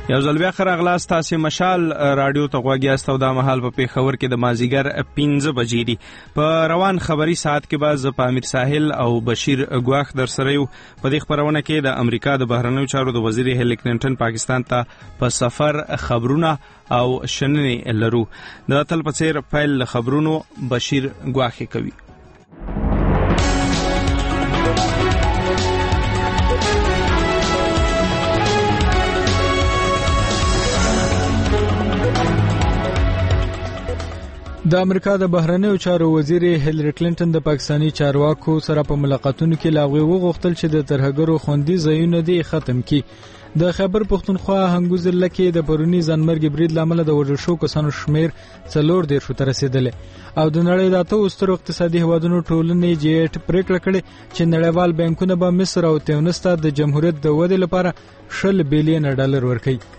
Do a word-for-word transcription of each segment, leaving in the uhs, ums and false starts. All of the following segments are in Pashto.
یو ځل بیا ښه راغلاست. تاسې مشال راډیو ته غوږ یاست او دا مهال په پېښور کې د مازدیګر پنځه بجې دي. په روان خبري ساعت کې به زه په امیر ساحل او بشیر ګواښ در سره یو. په دې خپرونه کې د امریکا د بهرنیو چارو د وزیر هیلي کلینټن پاکستان ته په سفر خبرونه او شننې لرو. د تل په څیر پیل خبرونو بشیر ګواښ کوي. د امریکا د بهرنیو چارو وزیر هیلری کلینټن د پاکستانی چارواکو سره په ملاقاتونو کې لاغوي وغوښتل چې د ترهګرو خوندي ځایونه دې ختم کړي. د خیبر پښتونخوا هنګو ضلع کې د پرونی ځانمرګي برید لامل د وژل شو کسانو شمیر څلور دیرشو ته رسیدلی او د نړۍ د اتو سترو اقتصادي هیوادونو ټولنې جی ایټ پریکړه کړې چې نړیوال بانکونه به مصر او تیونس ته د جمهوریت د ودې لپاره شل بیلیون ډالر ورکړي.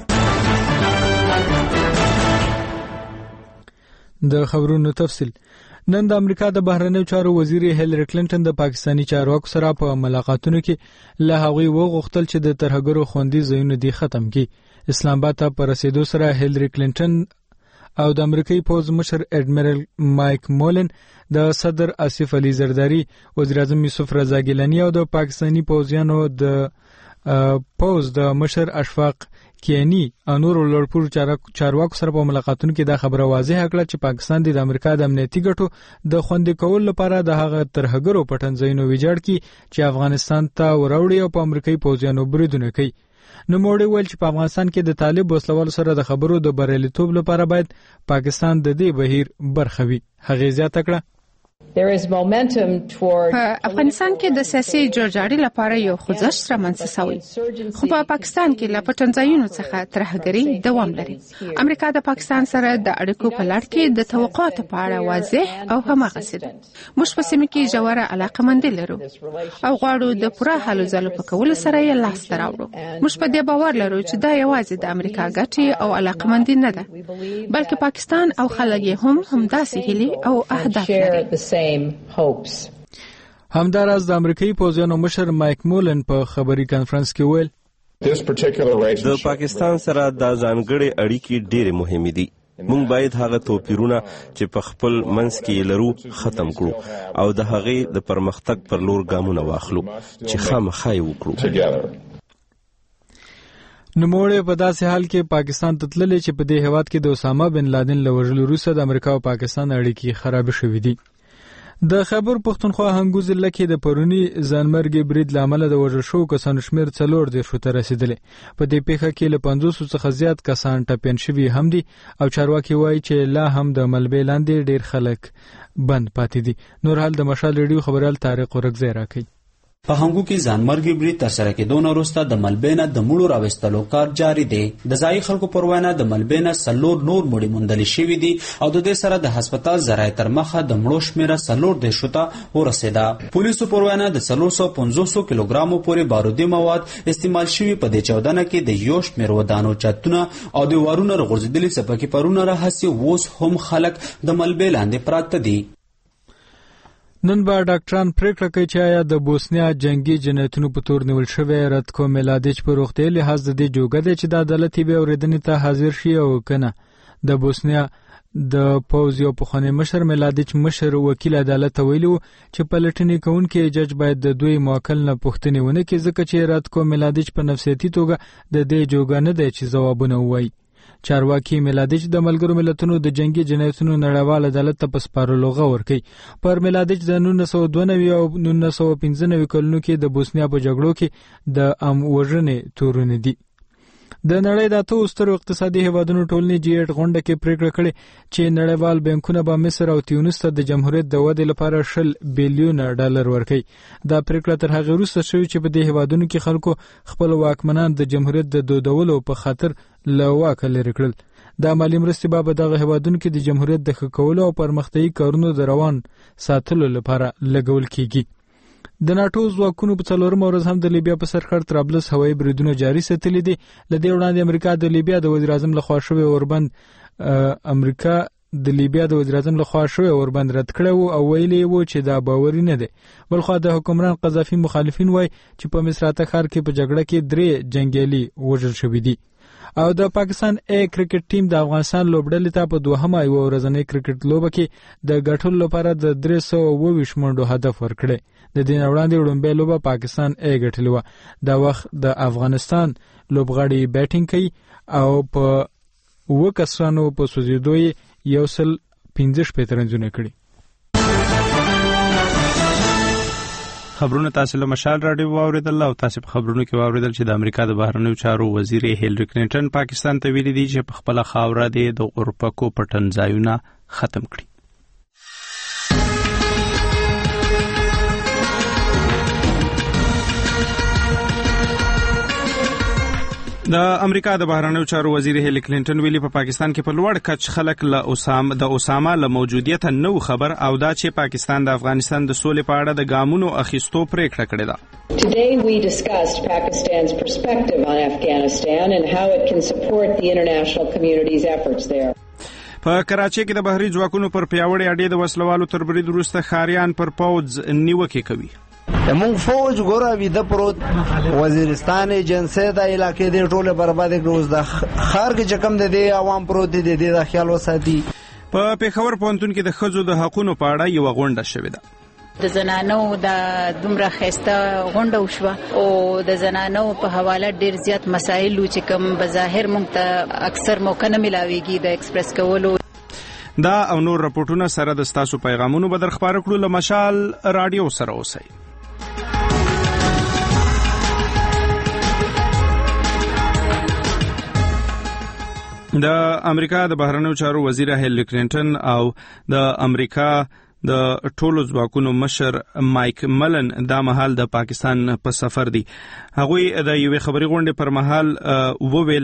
د خبرونو تفصیل. نن د امریکا د بهرنیو چارو وزیر هیلری کلینټن د پاکستانی چارواکو سره په ملاقاتونو کې له هغوی وغوښتل چې د ترهګرو خوندي ځایونه دې ختم کړي. اسلام آباد ته په رسیدو سره هیلری کلینټن او د امریکایي پوځ مشر اډمیرل مایک مولن، د صدر آصف علي زرداری، وزیر اعظم یوسف رضا ګیلانی او د پاکستانی پوځیانو د پوز د مشر اشفاق کینی او نور لوړپوړو چارواکو سره په ملاقاتونو کې دا خبره واضحه کړه چې پاکستان د امریکا د امنیتي ګټو د خوندي کولو لپاره د هغه ترهګرو پټنځایونو ویجاړ کړي چې افغانستان ته وروړي او په امریکایي پوځیانو بریدونه کوي. نوموړي ویل چې په افغانستان کې د طالب وسلوالو سره د خبرو د بریالیتوب لپاره باید پاکستان د دې بهیر برخه وي. هغه زیاته کړه په افغانستان کې د سیاسي جوړجاړي لپاره یو خوځښت رامنځته شوی، خو په پاکستان کې له پټنځایونو څخه ترهګري دوام لري. امریکا د پاکستان سره د اړیکو په لړ کې د توقعاتو په اړه واضح او همغږي ده. موږ په سیمه کې ژوره علاقمندي لرو او غواړو د پوره هلو ځلو په کولو سره یې لاس ته راوړو. موږ په دې باور لرو چې دا یوازې د امریکا ګټې او علاقمندي نه ده، بلکې پاکستان او خلک یې هم همداسې هیلې او اهداف لري. همداراز د امریکایي پوځیانو مشر مایک مولن په خبري کانفرنس کې ویل د پاکستان سره د ځانګړي اړیکې ډېرې مهمې دي. موږ باید هغه توپیرونه چې په خپل منځ کې لرو ختم کړو او د هغې د پرمختګ پر لور ګامونه واخلو چې خامخا یې وکړو. نوموړی په داسې حال کې پاکستان ته تللی چې په دې هیواد کې د اسامه بن لادن له وژلو وروسته د امریکا او پاکستان اړیکې خراب شوې دي. د خیبر پښتونخوا هنګو ضلع کې د پرونی ځانمرګي برید لامل د وژل شو کسانو شمیر څلور دیرشو ته رسیدلی. په دې پیښه کې له پنځوسو څخه زیات کسان ټپیان شوي هم دي او چارواکي وایي چې لا هم د ملبې لاندې ډیر خلک بند پاتې دي. نور حال د مشال ریډیو خبريال طارق ورکزی راکوي. په هنګو کې ځانمرګي برید تر سره کېدو نه وروسته د ملبې نه د مړو راوستلو کار جاري دی. د ځایي خلکو پر وینا د ملبې نه څلور نور مړي موندل شوي دي او د دې سره د هسپتال ذرایع تر مخه د مړو شمیره څلور دیرشو ته ورسېده. پولیسو پر وینا د څلور سوه پنځوسو کیلوګرامو پورې بارودي مواد استعمال شوي. په دې چاودنه کې د یو شمېر ودانو چتونه او د وارونو رغورځېدلي څپکې پرونه راهسې اوس هم خلک د ملبې لاندې پراته دي. نن به ډاکټران پریکړه کوي چې آیا د بوسنیا جنگي جنایتونو په تور نیول شوی راتکو میلادیچ په روغتیايي لحاظ د دې جوګه دی چې د عدالتي بیا اورېدنې ته حاضر شي او کنه. د بوسنیا د پوز یو پخوانی مشر میلادیچ مشر وکیل عدالت ته ویلي چې پلټنې کوونکي جج باید د دوی موکل نه پوښتنې ونه کړي ځکه چې راتکو میلادیچ په نفسیتي توګه د دې جوګه نه دی چې ځوابونه ووایي. چارواکي میلادیچ د ملګرو ملتونو د جنگي جنایتونو نړیوال عدالت ته په سپارلو غور کوي. پر میلادیچ د نولس سوه دوه نوي او نولس سوه پنځه نوي کلونو کې د بوسنیا په جګړو کې د ام وژنې تورونه دي. د نړۍ د اتو سترو اقتصادي هیوادونو ټولنې جی ایټ غونډه کې پریکړه کړې چې نړیوال بانکونه به مصر او تیونس ته د جمهوریت د ودې لپاره شل بیلیون ډالر ورکړي. دا پریکړه تر هغه وروسته شوې چې په دې هیوادونو کې خلکو خپل واکمنان د جمهوریت د دودولو په خاطر له واکه لرې کړل. دا مالي مرستې به په دغه هیوادونو کې د جمهوریت د ښه کولو او پرمختیایي کارونو د روان ساتلو لپاره لګول کیږي. د ناټو ځواکونو په څلورمه ورځ هم د لیبیا په سرخړ طرابلس هوایي بریدونه جاري ساتلي دي. له دې وړاندې امریکا د لیبیا د وزیر اعظم لخوا شوی اوربند امریکا د لیبیا د وزیر اعظم لخوا شوی اوربند رد کړی او ویلي وو چې دا باوري نه دی. بلخوا د حکمران قذافي مخالفین وایي چې په مصراته ښار کې په جګړه کې درې جنګیالي وژل شوي دي. او د پاکستان ای کرکټ ټیم د افغانستان لوبډلې ته په دوهمه یو ورځنۍ کرکټ لوبه کې د ګټلو لپاره د درې سوه اووه ویشت منډو هدف ورکړی. د دې نه وړاندې وړومبۍ لوبه پاکستان ای ګټلې وه. دا وخت د افغانستان لوبغاړي بیټینګ کوي او په اووه کسانو په سوځېدو یې یو سل پنځه شپېته رنزونه کړي. خبرونه تاسو له مشال راډیو واوریدل او تاسو په خبرونو کې واوریدل چې د امریکا د بهرنیو چارو وزیر هیلری کلینټن پاکستان ته ویلي دي چې په خپل خاوره د اورپکو پټن ځایونه ختم کړي. د امریکا د بهرنیو چارو وزیر هیلری کلینټن ویلي په پاکستان کې په لوړ کچ خلک له اسامه د اسامه له موجودیت نو خبر او دا چې پاکستان د افغانستان د سولې په اړه د ګامونو اخیستو پریکړه کړې ده. Today we discussed Pakistan's perspective on Afghanistan and how it can support the international community's efforts there. په کراچۍ کې د بهري ځواکونو پر پیاوړې اډې د وسلوالو تر برید وروسته ښاریان پر پوځ نیوکې کوي. مونږ فوج ګوره ویده پروت وزیرستان ایجنسی د علاقې د ټوله برباد کړو د خار کې چکم د دې عوام پروت دي د دې خیال وساتي. په پیښور پوهنتون کې د ښځو د حقوقو په اړه یو غونډه شوې ده. د زنانو د دومره خسته غونډه وشوه او د زنانو په حواله ډیر زیات مسایل چې کوم بظاهر مونږ ته اکثر موقع نه ملاويږي د ایکسپریس کولو. دا او نور راپورټونه سره د تاسو پیغامونو بدر خبر کړو. له مشال رادیو سره اوسئ. د امریکا د بهرنیو چارو وزیر هیلری کلینټن او د امریکا د ټولو ځواکونو مشر مایک ملن دا مهال د پاکستان په سفر دي. هغوی د یوې خبري غونډې پر مهال وویل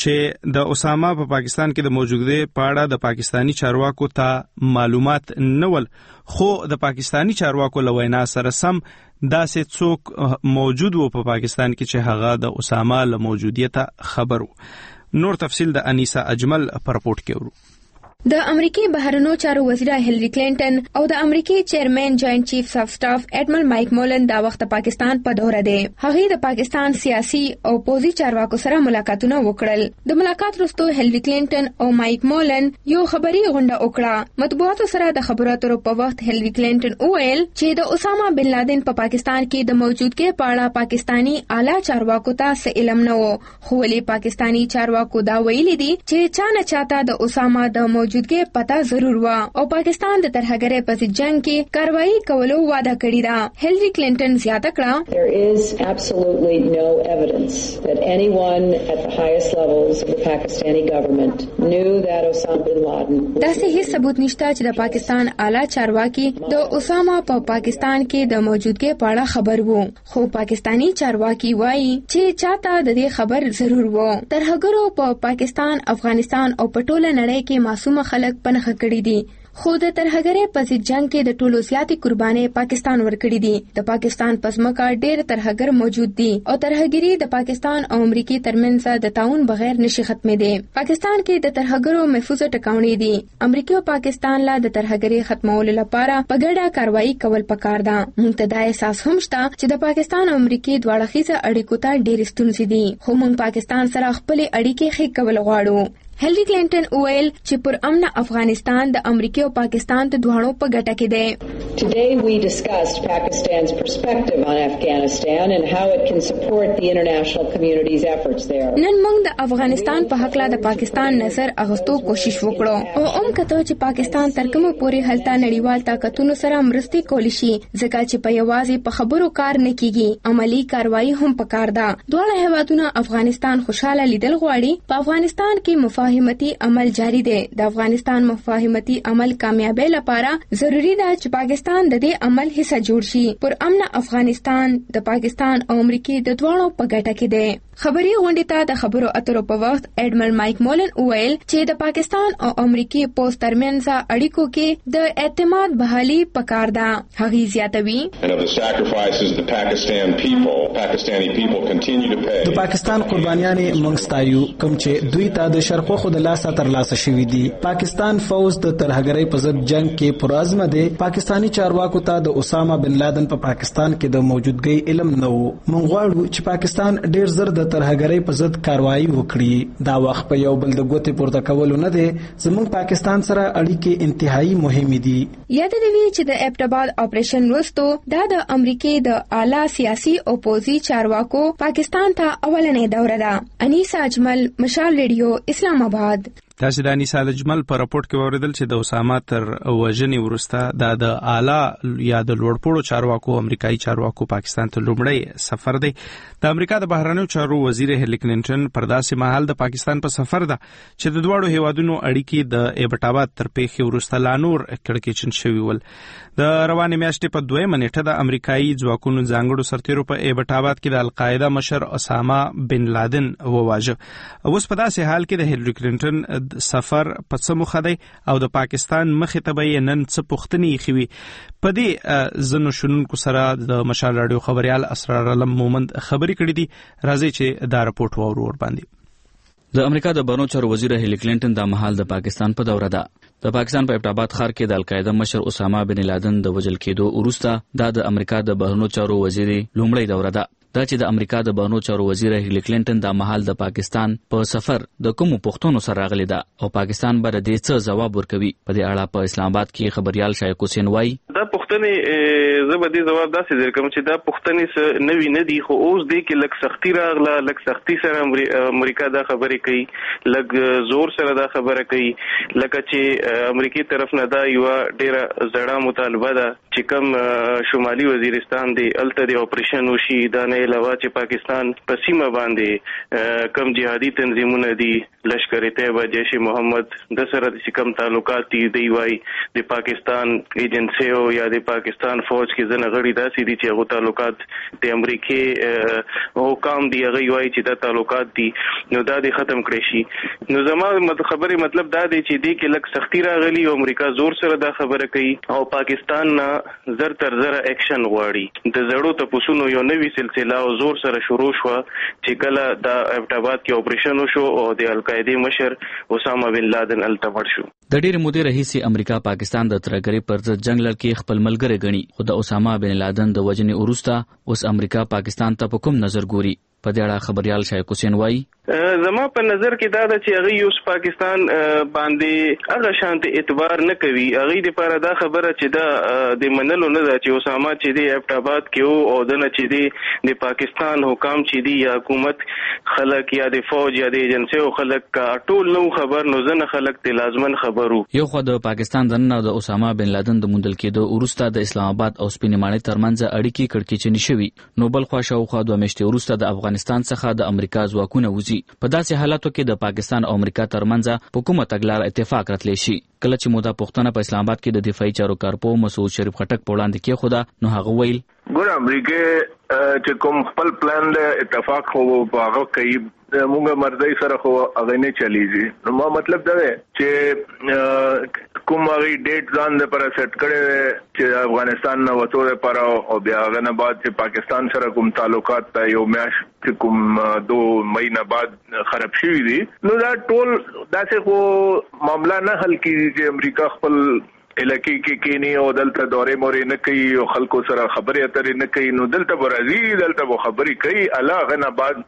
چې د اسامه په پاکستان کې د موجودګۍ په اړه د پاکستانی چارواکو ته معلومات نه ول، خو د پاکستانی چارواکو له وینا سره سم داسې څوک موجود وو په پاکستان کې چې هغه د اسامه له موجودیت خبر وو. نور تفصیل د انیسا اجمل پر رپورټ کې ورو. د امریکای بهرنیو چارو وزیر هیلری کلینټن او د امریکای چیرمن جاینټ چیفز اف سټاف اډمرل مایک مولن دا وخت پاکستان په دوره دی. هغه د پاکستان سیاسي او پوځي چارواکو سره ملاقاتونه وکړل. د ملاقات وروسته هیلری کلینټن او مایک مولن یو خبري غونډه وکړه. مطبوعاتو سره د خبرو اترو په وخت هیلری کلینټن وویل چې د اسامه بن لادن په پاکستان کې د موجودګۍ په اړه پاکستانی اعلی چارواکو ته څه علم نه و، خو ولې پاکستانی چارواکو دا ویلي دي چې چا نه چاته د اسامه د موجودګۍ پتا ضرور و او پاکستان د ترهګرۍ په ضد جنگ کې کاروایی کولو وعده کړې ده. هیلری کلینټن زیاته کړه There is absolutely no evidence that anyone at the highest levels of the Pakistani government knew that Osama bin Laden. دا هیڅ ثبوت نشته چې د پاکستان اعلی چارواکي د اسامه په پاکستان کې د موجودګۍ په اړه خبر وو، خو پاکستانی چارواکي وایي چې چاته د دې خبر ضرور وو. ترهګرو په پاکستان، افغانستان او په ټوله نړۍ کې معصوم خلک پنهخه کړي دي، خو د ترهګرۍ په ضد جنگ کې د ټولو زیاتې قربانۍ پاکستان ورکړي دي. د پاکستان په ځمکه ډېر ترهګر موجود دي او ترهګري د پاکستان او امریکای ترمنځ د تعاون بغیر نشي ختمېدی. پاکستان کې د ترهګرو محفوظ ټکاونې دي. امریکا او پاکستان لا د ترهګرۍ ختمولو لپاره په ګډه کاروایی کول پکار ده. موږ ته دا احساس هم شته چې د پاکستان او امریکای دواړه خيزه اړیکو ته ډېر ستونزې دي، خو موږ پاکستان سره خپل اړیکې ښې کول غواړو. هیلری کلینټن وویل چې پر امن افغانستان د امریکا او پاکستان د دوه په ګټه کې دی. Today we discussed Pakistan's perspective on Afghanistan and how it can support the international community's efforts there. نن موږ د افغانستان په حق لا د پاکستان نظر اغستو کوشش وکړو او هم کته چې پاکستان تر کومه پورې هلته نړیوال طاقتونو سره مرستې کولی شي، ځکه چې په یوازې په خبرو کار نه کیږي، عملی کاروایی هم پکار ده. دواړه هیوادونه افغانستان خوشاله لیدل غواړي. په افغانستان کې مفاهمتي عمل جاری دی. د افغانستان مفاهمتي عمل کامیابی لپاره ضروری ده چې پاکستان د دې عمل حصہ جوړ شي. پر امن افغانستان د پاکستان او امریکای د دوه په ګټه کې دی. خبري غونډې ته د خبرو اترو په وخت اډمرل مایک مولن وویل چې د پاکستان او امریکای پوز ترمنځ اړیکو کې د اعتماد بحالي پکار ده. هغه زیاتوي د پاکستان قربانیانې موږ ستایو، کوم چې دوی ته د شرق خو د لاسه تر لاسه شوی دي. پاکستان فوز د ترهګرۍ په ضد جنگ کې پرازمه دی. پاکستانی چارواکو ته د اسامه بن لادن په پاکستان کې د موجودګۍ علم نه وو. موږ غواړو چې پاکستان ډیر زر د د ترهګرۍ په ضد کاروایی وکړي. دا وخت په یو بل د ګوتې پورته کولو نه دی، زموږ پاکستان سره اړیکې انتهایی مهمې دي. یاد دی چې د اپټاباد اپریشن وروسته دا د امریکای د اعلی سیاسي او پوځي چارواکو پاکستان ته اولنې دوره ده. انیسا اجمل، مشال ریډیو، اسلام آباد. تاسو د انیسا اجمل په راپورټ کې اوریدل چې د اسامه تر وژنې وروسته دا د اعلی یا د لوړپوړو چارواکو امریکایي چارواکو پاکستان ته لومړی سفر دی. د امریکا د بهرنیو چارو وزیر هیلری کلینټن پر داسې مهال د پاکستان په سفر ده چې د دواړو هیوادونو اړیکې د ایبټاباد تر پیښې وروسته لا نور کړکېچن شوي ول. د روانې میاشتې په دویمه نیټه د امریکایي ځواکونو ځانګړو سرتیرو په ایبټاباد کې د القاعده مشر اسامه بن لادن وواژه. اوس په داسې حال کې د هیلری کلینټن سفر په څه موخه دی او د پاکستان مخې ته به نن څه پوښتنې ایښې وي. په دې ځینو شنونکو سره د مشال راډیو خبريال اسرار علم مومند خبرې کړې دي. راځي چې دا راپورټ واورو ور باندې. د امریکا د بهرنیو چارو وزیر هیلری کلینټن د مهال د پاکستان په دوره ده. د پاکستان په اپټاباد ښار کې د القاعده مشر اسامه بن لادن د وژل کېدو وروسته دا د امریکا د بهرنیو چارو وزیر لومړی دوره ده. دا چې د امریکا د بهرنیو چارو وزیر هیلری کلینټن د مهال د پاکستان په سفر د کومو پښتنو سره راغلی ده او پاکستان به د دې څه جواب ورکوي. په دې اړه په اسلام آباد کې خبريال شایق حسین وایي دا پښتنې زبردي جواب داسې درکوم چې دا پښتنې نوی نه دي، خو اوس دې کې لک سختی راغله، لک سختی سره امریکا دا خبرې کوي، لک زور سره دا خبره کوي، لکه چې امریکای طرف نه دا یو ډیره زړه مطالبه ده چې کوم شمالي وزیرستان دی الته دی اپریشن وشي. دا نه علاوه چې پاکستان په سیمه باندې کم جهادي تنظیمونه دي، لشکر طیبه، جیش محمد د سره د کم تعلقات دي، دی وای د پاکستان ایجنسیو یا د پاکستان فوج کې ځنه غړي داسې دي چې هغه تعلقات د امریکای حکام دی هغه وای چې دا تعلقات دي نو دا د ختم کړي شي. نو زموږ خبره مطلب دا دی چې د کې لک سختی راغلی او امریکا زور سره دا خبره کوي او پاکستان نه زر تر زر اکشن غواړي. د زړو تپوسونو یو نوې سلسله او زور سره شروع شو چې کله د اپټاباد کې اپریشن وشو او د القاعده مشر اسامه بن لادن التفړ شو. د ډېر مودې راهیسې امریکا پاکستان د ترهګرۍ پر ضد جنگ لړ کې خپل ملګری ګڼي، خو د اسامه بن لادن د وژنې وروسته اوس امریکا پاکستان ته په کوم نظر ګوري؟ په دې اړه خبريال شایق حسین وایي زما په نظر کې دا د چې هغه اوس پاکستان باندې هغه شانت اعتبار نه کوي. هغه د لپاره دا خبره چې دا د منلو نه ده چې اسامه چې د اپټاباد کې او د نه چې د پاکستان حکام چې دی یا حکومت خلک یا د فوج یا د ایجنسیو خلک کا ټول نو خبر نو ځنه خلک ته لازمن خبرو. یو خو د پاکستان د نن د اسامه بن لادن د موندل کېدو وروسته د اسلام آباد او سپینمانه ترمنځ اړیکې کړکېچنې شوي، نو بل خو شاوخوا دوه میاشتې وروسته د افغانستان څخه د امریکا ځواکونه وځي. په داسې حالاتو کې د پاکستان او امریکا ترمنځ په کومه تګلار اتفاق راتلی شي؟ کله چې مودا پښتنه په اسلام آباد کې د دفاعي چارو کارپو مسعود شریف خټک په وړاندې کې خدا نو هغه ویل ګور امریکا چې کوم خپل پلان د اتفاق خو په هغه کوي موږ مرزي سره خو هغه نه چلیږي. نو ما مطلب دا دی چې کوم هغه ډیټ ځان د پر سیټ کړي چې افغانستان نو وته لپاره او بیا هغه نه بعد چې پاکستان سره کوم تعلقات ته یو میاش کوم دو مہینه بعد خراب شوي دي. نو دا ټول داسې خو معاملہ نه حل کیږي چې امریکا خپل الکی کې کینی او دلته دورې مورې نه کوي او خلکو سره خبرې اترې نه کوي. نو دلته برازي دلته به خبرې کوي الله غنه بعد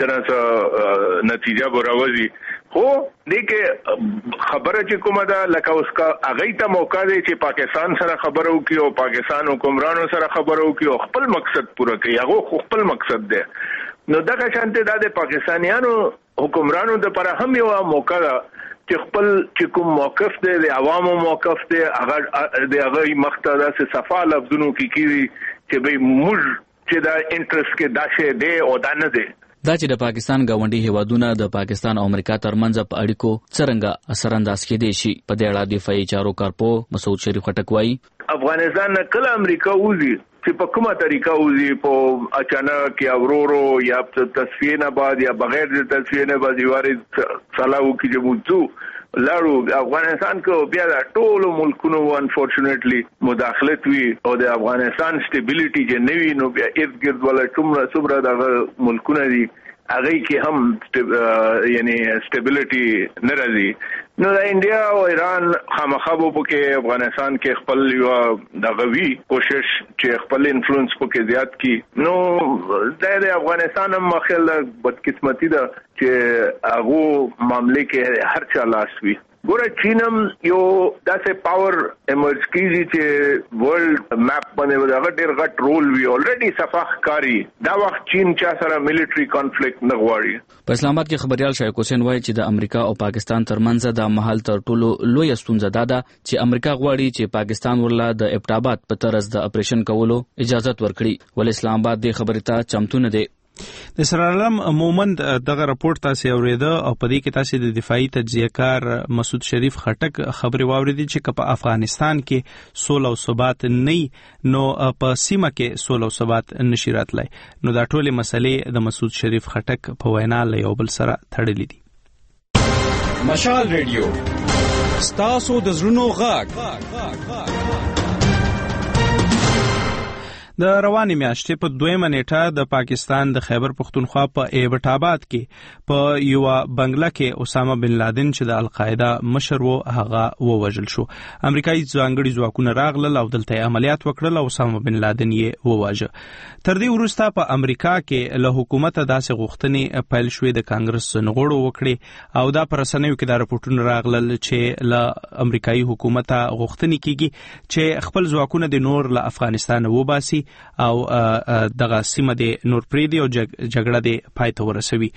ترڅ نتیجه براوځي. خو دې کې خبره چې کومه ده لکه اوس کا هغه ته موقع دی چې پاکستان سره خبرو کوي او پاکستان حکمرانو سره خبرو کوي او خپل مقصد پوره کوي. هغه خپل مقصد دی. نو دغه شانته د پاکستانیانو حکمرانو د پر هم یو موقع ده چې خپل چې کوم موقف دی د عوامو موقف دی هغه د هغه مقصد د صفا لفظونو کې کیږي چې به موږ چې دا انټرست کې داشه دی او دا نه دی. دا چې د پاکستان گاونډي هیوادونه د پاکستان او امریکا ترمنځ په اړیکو څرنګه اثر انداز کېدي شي په دې اړه دفاعي چارو کارپو مسعود شریف خټک وایي افغانستان نه کله امریکا وځي چې په کومه طریقه وځي په اچانک یا ورورو یا تصفیه نه بعد یا بغیر د تصفیه نه بعد وارد سلاو کې جموتو لاړو افغانستان کې بیا د ټولو ملکونو انفورچونټلی مداخلت وی او د افغانستان سټیبিলিټي چې نوی نو بیا ارګرد ولا څومره څومره د ملکونو دي هغه کې هم یعنی سټیبিলিټي نه راځي. نو د انډیا او ایران خامخابو پکې افغانستان کې خپل یو د غوي کوشش چې خپل انفلوئنس پکې زیات کی. نو د افغانستان هم مخل بدقسمتي ده چې هغه معاملې کې هر چا لاس وي. ګوره چینم یو داسې پاور ایمرج کیږي چې ورلد میپ باندې هغه ډېر غټ رول وی الریډي صفح کاری دا وخت چین چا سره ملټری کانفلیکټ نه غواړي. په اسلام آباد کې خبريال شایق حسین وایي چې د امریکا او پاکستان ترمنځ د محل تر ټولو لوی ستونزه ده چې امریکا غواړي چې پاکستان ورله د ابټابات په طرز د اپریشن کولو اجازه ورکړي ول اسلام آباد د خبرې ته چمتو نه دی. د سرعالم مومند دغه راپورټ تاسو اوریده او په دې کې تاسو د دفاعي تجزیه کار مسعود شریف خټک خبري واوریدي چې په افغانستان کې سوله او ثبات نه نو په سیمه کې سوله او ثبات نشي راتلای. نو دا ټولې مسلې د مسعود شریف خټک په وینا له یو بل سره تړلې دي. مشال ریډیو ستاسو د زړونو غږ. د رواني میاشتې په دویمه نیټه د پاکستان د خیبر پختونخوا په ایبټ آباد کې په یو بنگله کې اسامه بن لادن چې د القاعده مشر و هغه ووژل شو. امریکایي ځانګړي ځواکونه راغلل او دلته عملیات وکړل او اسامه بن لادن یې وواژه. تر دې وروسته په امریکا کې له حکومت داسې غوښتنې پیل شوې د کانګرس نغړو وکړي او دا پر رسنیو کې د راپورټونو راغلل چې له امریکایي حکومت غوښتنې کیږي چې خپل ځواکونه د نور له افغانستان وباسي او دغه سیمه د نور پریدي او جګړه د پای ته ورسوي.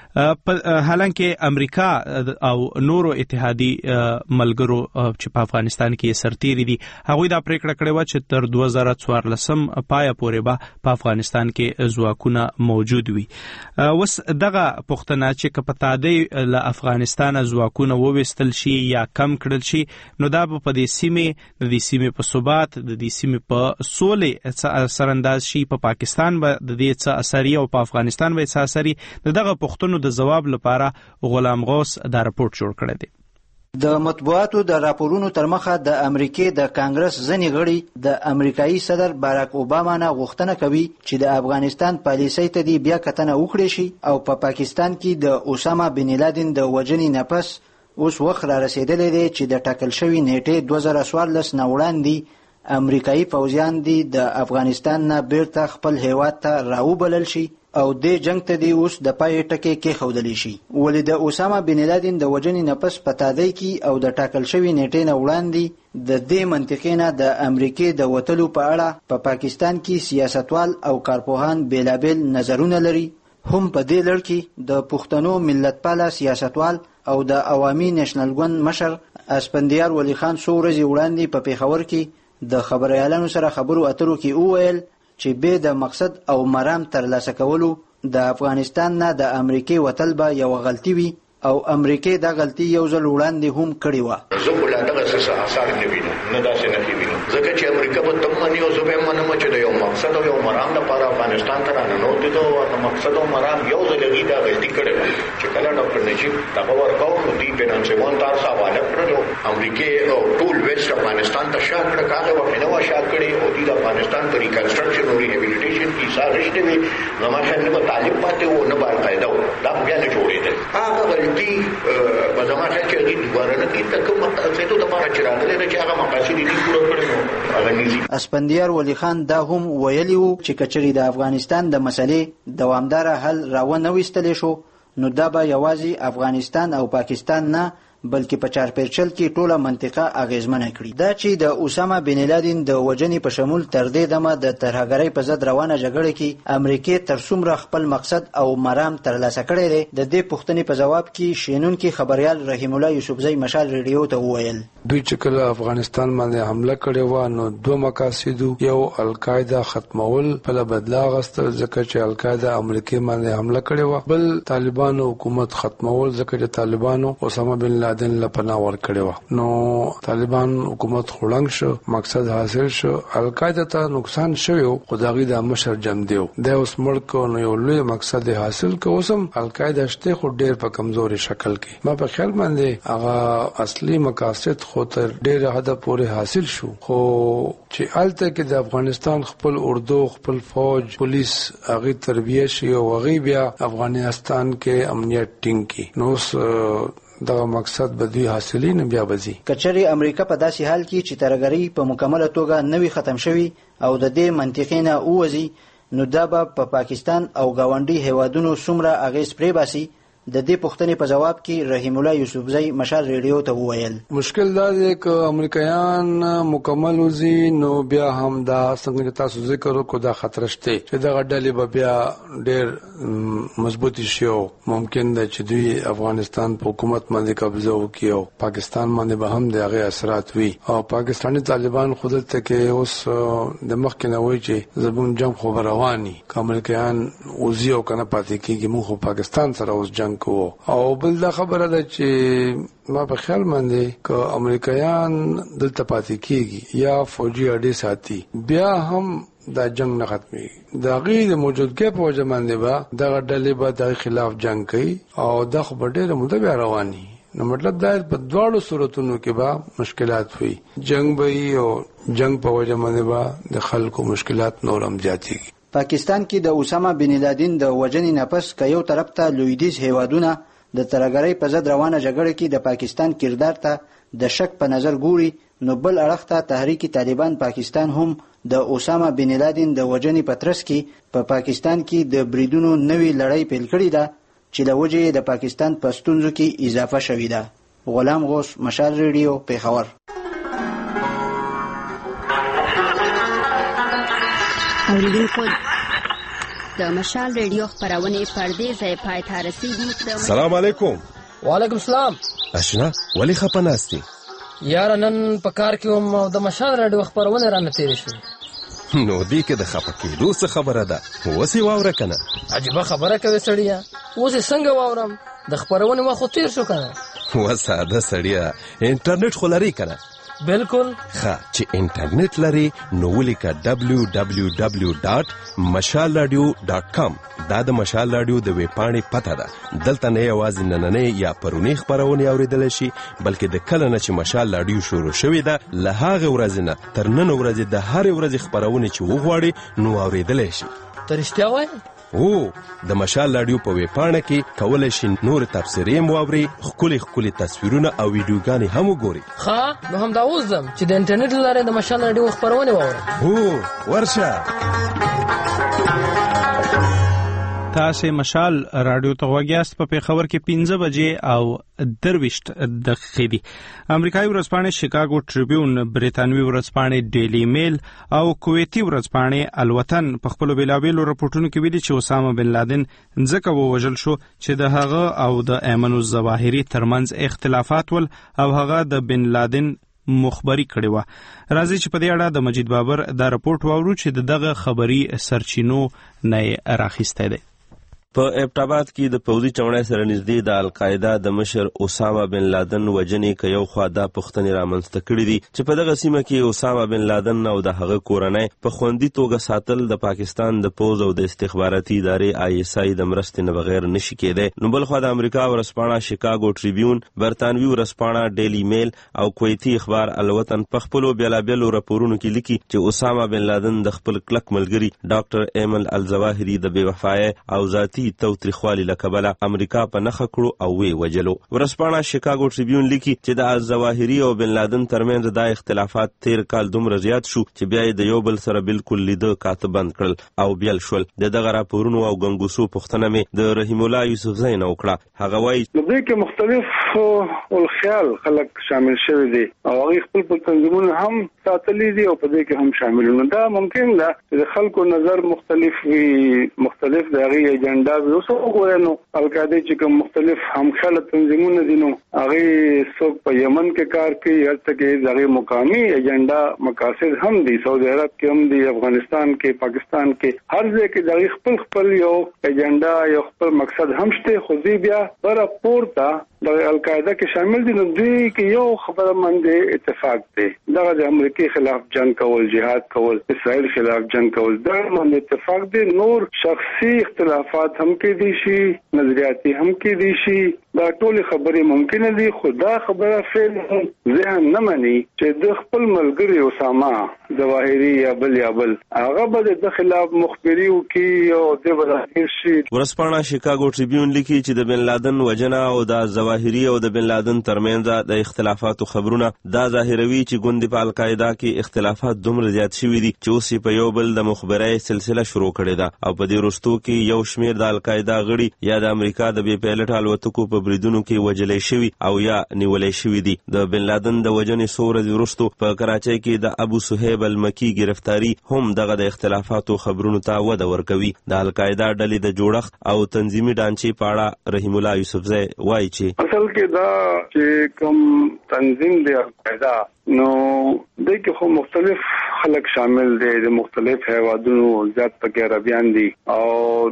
حالانکه امریکا او نورو اتحادي ملګرو چې په افغانستان کې سرتيري دي هغوی دا پریکړه کړې و چې تر دوه زره څوارلسم پای پورې به په افغانستان کې ځواکونه موجود وي. وس دغه پښتنه چې کپتادي له افغانستان ځواکونه وويستل شي یا کم کړل شي نو دا په دې سیمه د دې سیمه په ثبات د دې سیمه په سولې سرانداز شي. په پاکستان به د دې څه اثر او په افغانستان به څه اثر دغه پښتنو د جواب لپاره غلام غوث دا راپورټ جوړ کړی دی. د مطبوعاتو د راپورونو تر مخه د امریکای د کانګرس ځنی غړي د امریکایي صدر باراک اوباما نه غوښتنه کوي چې د افغانستان پالیسۍ ته دی بیا کتنه وکړي شي او په پا پاکستان کې د اسامه بن لادن د وژنې نه پس اوس وخت را رسیدلی دی چې د ټاکل شوی نیټه دوه زره څوارلس نه وړاندې امریکایي پوځیان دي د افغانستان نه بیرته خپل هیواد ته راوبلل شي او د جنگ ته دی اوس د پای ټکی کې خودلی شي. ولې د اسامه بن لادن د وژنې نه پس پتادی کې او د ټاکل شوی نیټې نه وړاندې د دې منطقې نه د امریکای د وټلو په اړه په پا پاکستان کې سیاستوال او کارپوهان بیلابل نظرونه لري. هم په دې لړ کې د پښتنو ملتپاله سیاستوال او د عوامي نېشنل ګوند مشر اسپندیار ولی خان څو ورځې وړاندې په پیښور کې د خبريالانو سره خبرو اترو کې وویل چې به د مقصد او مرام ترلاسه کولو د افغانستان نه د امریکای وتل به یو غلطي وي او امریکای دا غلطي یو ځل وړاندې هم کړې و. زه ولا دغه څه اثر نه وینم نه داسې نه وینم ځکه چې امریکا په تم باندې او زه به منم چې د یو مقصد او یو مرام لپاره افغانستان ته راننوتې دو او مقصد او مرام یو ځل لګي دا غلطي کړې چې کله ډاکټر نجیب دغه ورکاو نو دی فینانسوال تار حواله کړو امریکای او ټول ویسټ افغانستان ته شا کړ کاغه و نه و شا کړی او دی افغانستان ته ریکنسټرکشن او ریهابیلیټیشن کی سازش دی نو ماشه نه طالب پاتې و نه باقاعده دا بیا نه جوړېدل هغه غلطي په زمانه کې دی دوباره نه کیته کوم څه ته لپاره چې راغلی نه چې هغه مقاصد دي پوره کړی نو هغه نيزي. اسپندیار ولی خان دا هم ویلی وو چې کچری د افغانستان د مسلې دوامدار حل راونه وستلی شو نو دا به یوازې افغانستان او پاکستان نه بلکې په چارپیرچل کې ټوله منطقه اغیزمنه کړي. دا چې د اسامه بن لادن د وژنې په شمول تر دې دمه د ترهګرۍ په ضد روانه جګړه کې امریکای تر څومره خپل مقصد او مرام ترلاسه کړی دی د دې پوښتنې په جواب کې شینونکي خبريال رحیم الله یوسفزی مشال ریډیو ته وویل دوی چې کله افغانستان باندې حمله کړې و نو دوه مقاصد یو القاعده ختمول په بدلا غستل ځکه چې القاعده امریکای باندې حمله کړې و بل طالبانو حکومت ختمول ځکه چې طالبانو اسامه بن لادن لپنا ور کړو نو طالبان حکومت خړنګ شو مقصد حاصل شو القاعده ته نقصان شوی خدایي د مشر جام دیو د اوس ملک نو یو لوی مقصد حاصل کو اوسم القاعده شته خو ډیر په کمزوري شکل کې ما په خیال باندې هغه اصلي مقاصد خو تر ډیر حد پورې حاصل شو خو چې الته کې د افغانستان خپل اردو خپل فوج پولیس هغه تربیه شي او هغه بیا افغانستان کې امنیت ټینګ کی نو دا مقصد به دوی حاصلین بیا بزي کچري امریکا په داسې حال کې چې ترګری په مکمله توګه نوي ختم شوی او د دې منطقینه اوزي نو دا به په پاکستان او گاونډي هیوادونو څومره اغیز پرې باسي د دې پوښتنې په جواب کې رحیم الله یوسفزئی مشال ریډیو ته وویل مشکل دا دی چې امریکایان مکمل وزي نو بیا هم دا څنګه تاسو ذکر وکړو دا خطر شته چې دا ډلې به بیا ډېر مضبوطی شي ممکن ده چې دوی افغانستان په حکومت باندې قبضه وکړي او پاکستان باندې به هم د هغه اثرات وي او پاکستانی طالبان خود ته کې اوس د مخکې نه وایي چې زبون جنگ خو رواني امریکایان وزي او کنه پاتې کېږي موږ پاکستان سره اوس جنگ کو او بل دا خبره ده چې ما په خیال باندې ک امریکایان دلته پاتې کیږي یا فوجي اډې ساتي بیا هم دا جنگ نه ختمي دا غیر موجودګي په وجه باندې با دا ډلې به د خلاف جنگ کوي او د خبر ډېر مده بیا رواني نو مطلب دا په دواړو صورتونو کې به مشکلات وي جنگ به او جنگ په وجه باندې با د خلکو مشکلات نورم زیاتېږي پاکستان کې د اسامه بن لادن د وژنې نه پس که یو طرف ته لویدیځ هیوادونه د ترګرۍ په ضد روانه جګړه کې د پاکستان کردار ته د شک په نظر ګوري نو بل اړخ ته تحریک طالبان پاکستان هم د اسامه بن لادن د وژنې په ترڅ کې په پاکستان کې د بریدونو نوې لړۍ پیل کړې ده چې د وجې د پاکستان په ستونزو کې اضافه شوې ده غلام غوث مشال ریډیو پیښور اوریدونکو د مشال ریډیو خبرونه پردې ځای پای ته رسیدي. سلام علیکم. وعلیکم السلام. اشنا ولی خپناستی یار نن په کار کې هم د مشال ریډیو خبرونه را نتیر شو نو دی کې د خپکې دوه خبره ده وسی واوره کنه عجیب خبره کوي سړیا اوس څنګه واورم د خبرونه ما خو تیر شو کنه و ساده سړیا انټرنیټ خلاري کنه بالکل ښه چې انټرنیټ لري نو ولیکه دبلیو دبلیو دبلیو ډاټ مشال رادیو ډاټ کام دا د مشال رادیو د ویب پاڼې پته ده دلته نه یوازې نننۍ یا پرونی خبرونه اوریدل شي بلکې د کله نه چې مشال رادیو شروع شوې ده له هغه ورځې نه تر نن ورځې د هر ورځې خبرونه چې وغواړي نو اوریدل شي ترشتیا وای او د مشال رادیو په ویب پاڼه کې کولای شي نور تفسیرې مواوري خولي خولي تصویرونه او ویډیوګانې هم وګوري ښه نو هم دا وزم چې د انټرنیټ لاره د مشال رادیو خبرونه واورم هو ورشه تاسو مشال رادیو ته وګیاست په پیښور کې پنځه بجې او درويشت دقیقې دي. امریکایي ورځپاڼې شیکاګو ټریبیون، بریتانوي ورځپاڼې ډیلی میل او کویتي ورځپاڼې الوطن په خپل بیلابېلو راپورټونو کې ویلي چې اسامه بن لادن ځکه ووژل شو چې د هغه او د ایمن الظواهري ترمنځ اختلافات ول او هغه د بن لادن مخبري کړي و. راځي چې په دې اړه د مجید بابر دا راپورټ واورو چې دغه خبري سرچینو نه راخیسته ده. په ابټاباد کې د پوځي چوڼۍ سره نږدې د القاعده د مشر اسامه بن لادن وژنې که یو خوا دا پوښتنې رامنځته کړي دي چې په دغه سیمه کې اسامه بن لادن او د هغه کورنۍ په خوندي توګه ساتل د پاکستان د پوځ او د استخباراتي ادارې آی اس آی د مرستې نه بغیر نشي کېدی. نو بل خوا د امریکا ورځپاڼه شیکاګو ټریبیون، برتانوي ورځپاڼه ډیلی میل او کویتي اخبار الوطن په خپلو بېلابېلو راپورونو کې لیکي چې اسامه بن لادن د خپل کلک ملګري ډاکټر ایمن الظواهري د بېوفایۍ او ذاتي توتریخوالي له کبله امریکا په نښه کړو او وی وجلو. ورځپاڼه شیکاګو ټریبیون لیکي چې د الظواهري او بن لادن ترمنځ دا اختلافات تیر کال دومره زیات شو چې بیا یې د یو بل سره بالکل لیده کاته بند کړل او بیل شول. د دغه راپورونو او ګنګوسو پوښتنه مې د رحیم الله یوسفزئی نه وکړه. هغه وایي نو دې کې مختلف الخیال خلک شامل شوي دي او هغه خپل په تنظیمونه هم ساتلي دي او په دې کې هم شاملونه. دا ممکن ده چې خلکو نظر مختلف وي، مختلف د هغې ایجنډا وي. اوس وګورئ نو القاعده چې کوم مختلف همخاله تنظیمونه دي نو هغه څوک په یمن کې کار کوي، هلته کې هغه مقامي ایجنډا مقاصد هم دي، سعودي عرب کې هم دي، افغانستان کې، پاکستان کې، هر ځای کې دغه خپل خپل یو ایجنډا یو خپل مقصد هم شته. خو دې بیا پر پورته د القاعده کې شامل دي. نو دوی کې یو خبره باندې اتفاق دی، دا د امریکای خلاف جنگ کول، جهاد کول، اسرائیل خلاف جنگ کول، دا باندې اتفاق دی. نور شخصي اختلافات هم کې دي شي، نظریاتي هم کې دي شي، دا ټول خبرې ممکن دي. خدا خبره فعل ذهن نه مانی چې د خپل ملګری اسامه ظواهری یا بل یا بل هغه به د خلاف مخبري وکي او د بلافر شي. ورسپانه شیکاګو ټریبیون لیکي چې د بن لادن وجنه او د ظواهری او د بن لادن ترمنځ د اختلافاتو خبرونه دا ظاهروي چې ګوندې په القاعده کې اختلافات دومره زیات شوي دي چې اوس په یو بل د مخبرۍ سلسله شروع کړې ده او په دې وروستو کې یو شمېر د القاعده غړي یا د امریکا د بې پیلټ الوتکو په بریدونو کې وژلای شوي او یا نیولای شوي دي. د بن لادن د وژنې څو ورځې وروستو په کراچۍ کې د ابو صهیب المکی گرفتاری هم دغه د اختلافاتو خبرونو ته وده ورکوي. د القاعده ډلې د جوړښت او تنظیمي ډانچې په اړه رحیم الله یوسفزی وایي چې اصل کې دا چې کوم تنظیم دی القاعده نو دای کې خو مختلف خلک شامل دي، د مختلف هیوادونو زیات پکې عربیان دي او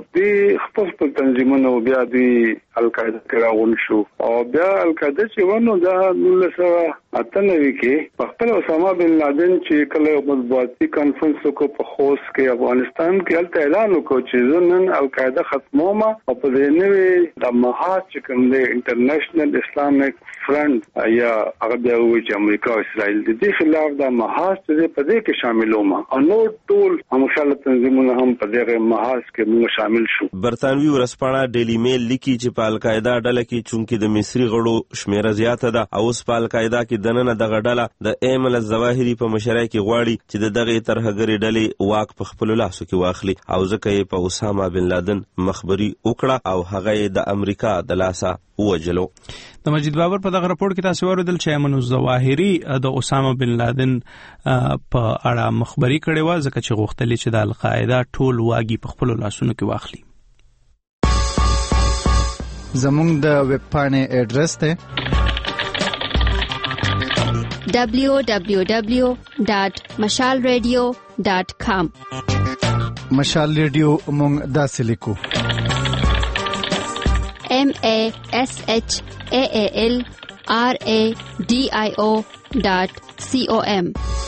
د خپل خپل تنظیمونو بیا د القاعده کې راغون شو او بیا القاعده چې ونه دا نولس سوه اته نوي کې په خپل اسامه بن لادن چې کله مطبوعاتي کانفرنس وکړ په خوست کې افغانستان کې هلته اعلان وکړ چې نن القاعده ختمومه او په دې نوې د محاذ چې کوم دی انټرنیشنل اسلامیک فرنٹ یا هغه بیا وایي چې امریکا او اسرائیل د دې خلاف د محاذ چې په دې کې شامل ومه او نو ټول همشاله تنظیمونه هم په دې محاذ کې موږ شامل شو. برتانوي ورسپانه ډیلی میل لیکي چې په القاعده ډله کې چونکې د مصري غړو شمیره زیاته ده او اوس په القاعده کې دننه دغه ډله د ایمل الظواهری په مشرۍ کې غواړي چې د دغه ترهګرې ډلې واک په خپل لاسو کې واخلي او ځکه یې په اسامه بن لادن مخبري وکړه او هغه یې د امریکا د لاسه وجلو. د مجید بابر په دغه راپور کې تاسو ورودل چې ایمن الظواهری د اسامه بن لادن په اړه مخبري کړې و ځکه چې غوښتل چې د القاعده ټول واګي په خپل لاسونو کې واخلي. زموږ د ویب پاڼې اډرس ته دبلیو دبلیو دبلیو ډاټ مشال ریډیو ډاټ کام. مشال ریډیو موږ داسې لیکو M A S H A A L R A D I O dot C O M.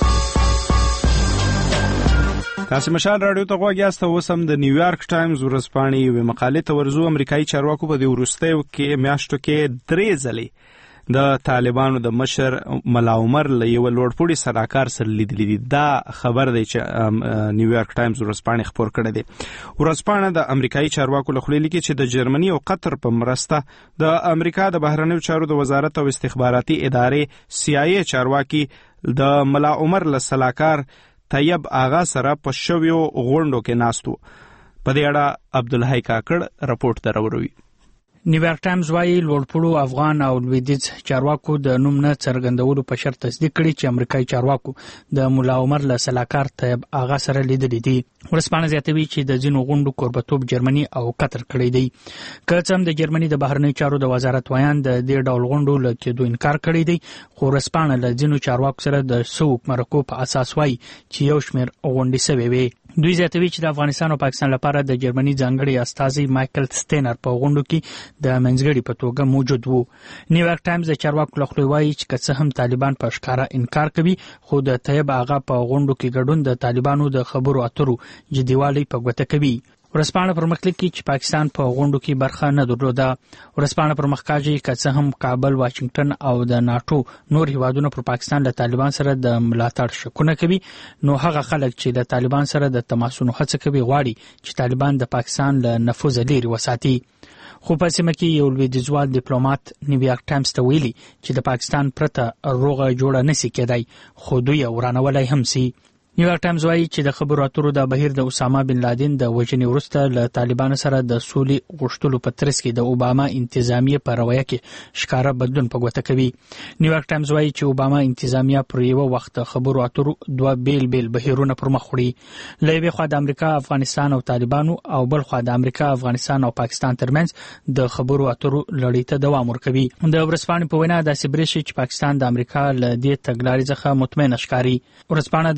تاسو مشال رادیو ته غوږی یاست. اوس هم د نیویارک ټایمز ورځپاڼې یوې مقالې ته ورځو. امریکایي چارواکو په دې وروستیو کې میاشتو کې درې ځلې د طالبانو د مشر ملا عمر له یو لوړپوړي سلاکار سره لیدلې دي. دا خبر دی چې نیویارک ټایمز ورځپاڼې خبر کړی دی. ورځپاڼه د امریکایي چارواکو له خولې لیکي چې د جرمني او قطر په مرسته د امریکا د بهرنیو چارو د وزارت او استخباراتي ادارې سی آی ای چارواکي د ملا عمر له سلاکار طیب آغا سره په شویو غونډو کې ناستو. په دې اړه عبدالحی کاکړ رپورټ دروروي. نیویارک ټایمز وايي لوړپوړو افغان او لویدیځ چارواکو د نوم نه څرګندولو په شرط تصدیق کړي چې امریکایي چارواکو د مولا عمر له سلاکار طیب آغا سره لیدلي دي. ورسپانه زیاتوي چې د ځینو غونډو کوربتوب جرمني او قطر کړی دی. که څه هم د جرمني د بهرنیو چارو د وزارت ویان د دې ډول غونډو له کېدو انکار کړی دی، خو ورسپانه له ځینو چارواکو سره د سوق مرکو په اساس وايي چې یو شمېر غونډې سوي وي. دوی زیاتوي چې د افغانستان او پاکستان لپاره د جرمني ځانګړي استازي مایکل ستینر په غونډو کې د منځګړي په توګه موجود وو. نیویارک ټایمز د چارواکو له خولې وایي چې که څه هم طالبان په ښکاره انکار کوي، خو د طیب آغا په غونډو کې ګډون د طالبانو د خبرو اترو جديوالی په ګوته کوي. ورسپانه پر مخ لیکي چې پاکستان په غونډو کې برخه نه درلوده. ورسپانه پر مخ کاږي که څه هم کابل، واشنگټن او د ناتو نور هیوادونو پر پاکستان له طالبان سره د ملاتړ شکونه کوي، نو هغه خلک چې د طالبان سره د تماسونو هڅه کوي غواړي چې طالبان د پاکستان له نفوذ لري وساتي. خو په سیمه کې یو لویدیځوال ډیپلوماټ نیویارک ټایمز ته ویلي چې د پاکستان پرته روغه جوړه نسی کېدای، خو دوی ورانولای هم سي. نیویارک ټایمز وايي چې د خبرو اترو د بهیر د اسامه بن لادن د وژنې وروسته له طالبانو سره د سولې غوښتلو په ترڅ کې د اوباما انتظامیه په رویه کې ښکاره بدلون په ګوته کوي. نیویارک ټایمز وايي چې اوباما انتظامیه پر یو وخت خبرو اترو دوه بیل بیل بهیرونه پر مخ وړي. له یوې خوا د امریکا، افغانستان او طالبانو او بل خوا د امریکا، افغانستان او پاکستان ترمنځ د خبرو اترو لړۍ ته دوام ورکوي. د ورځپاڼې په وینا داسې برېښي چې پاکستان د امریکا له دې تګلارې څخه مطمئن ښکاري. ورځپاڼه د پاکستان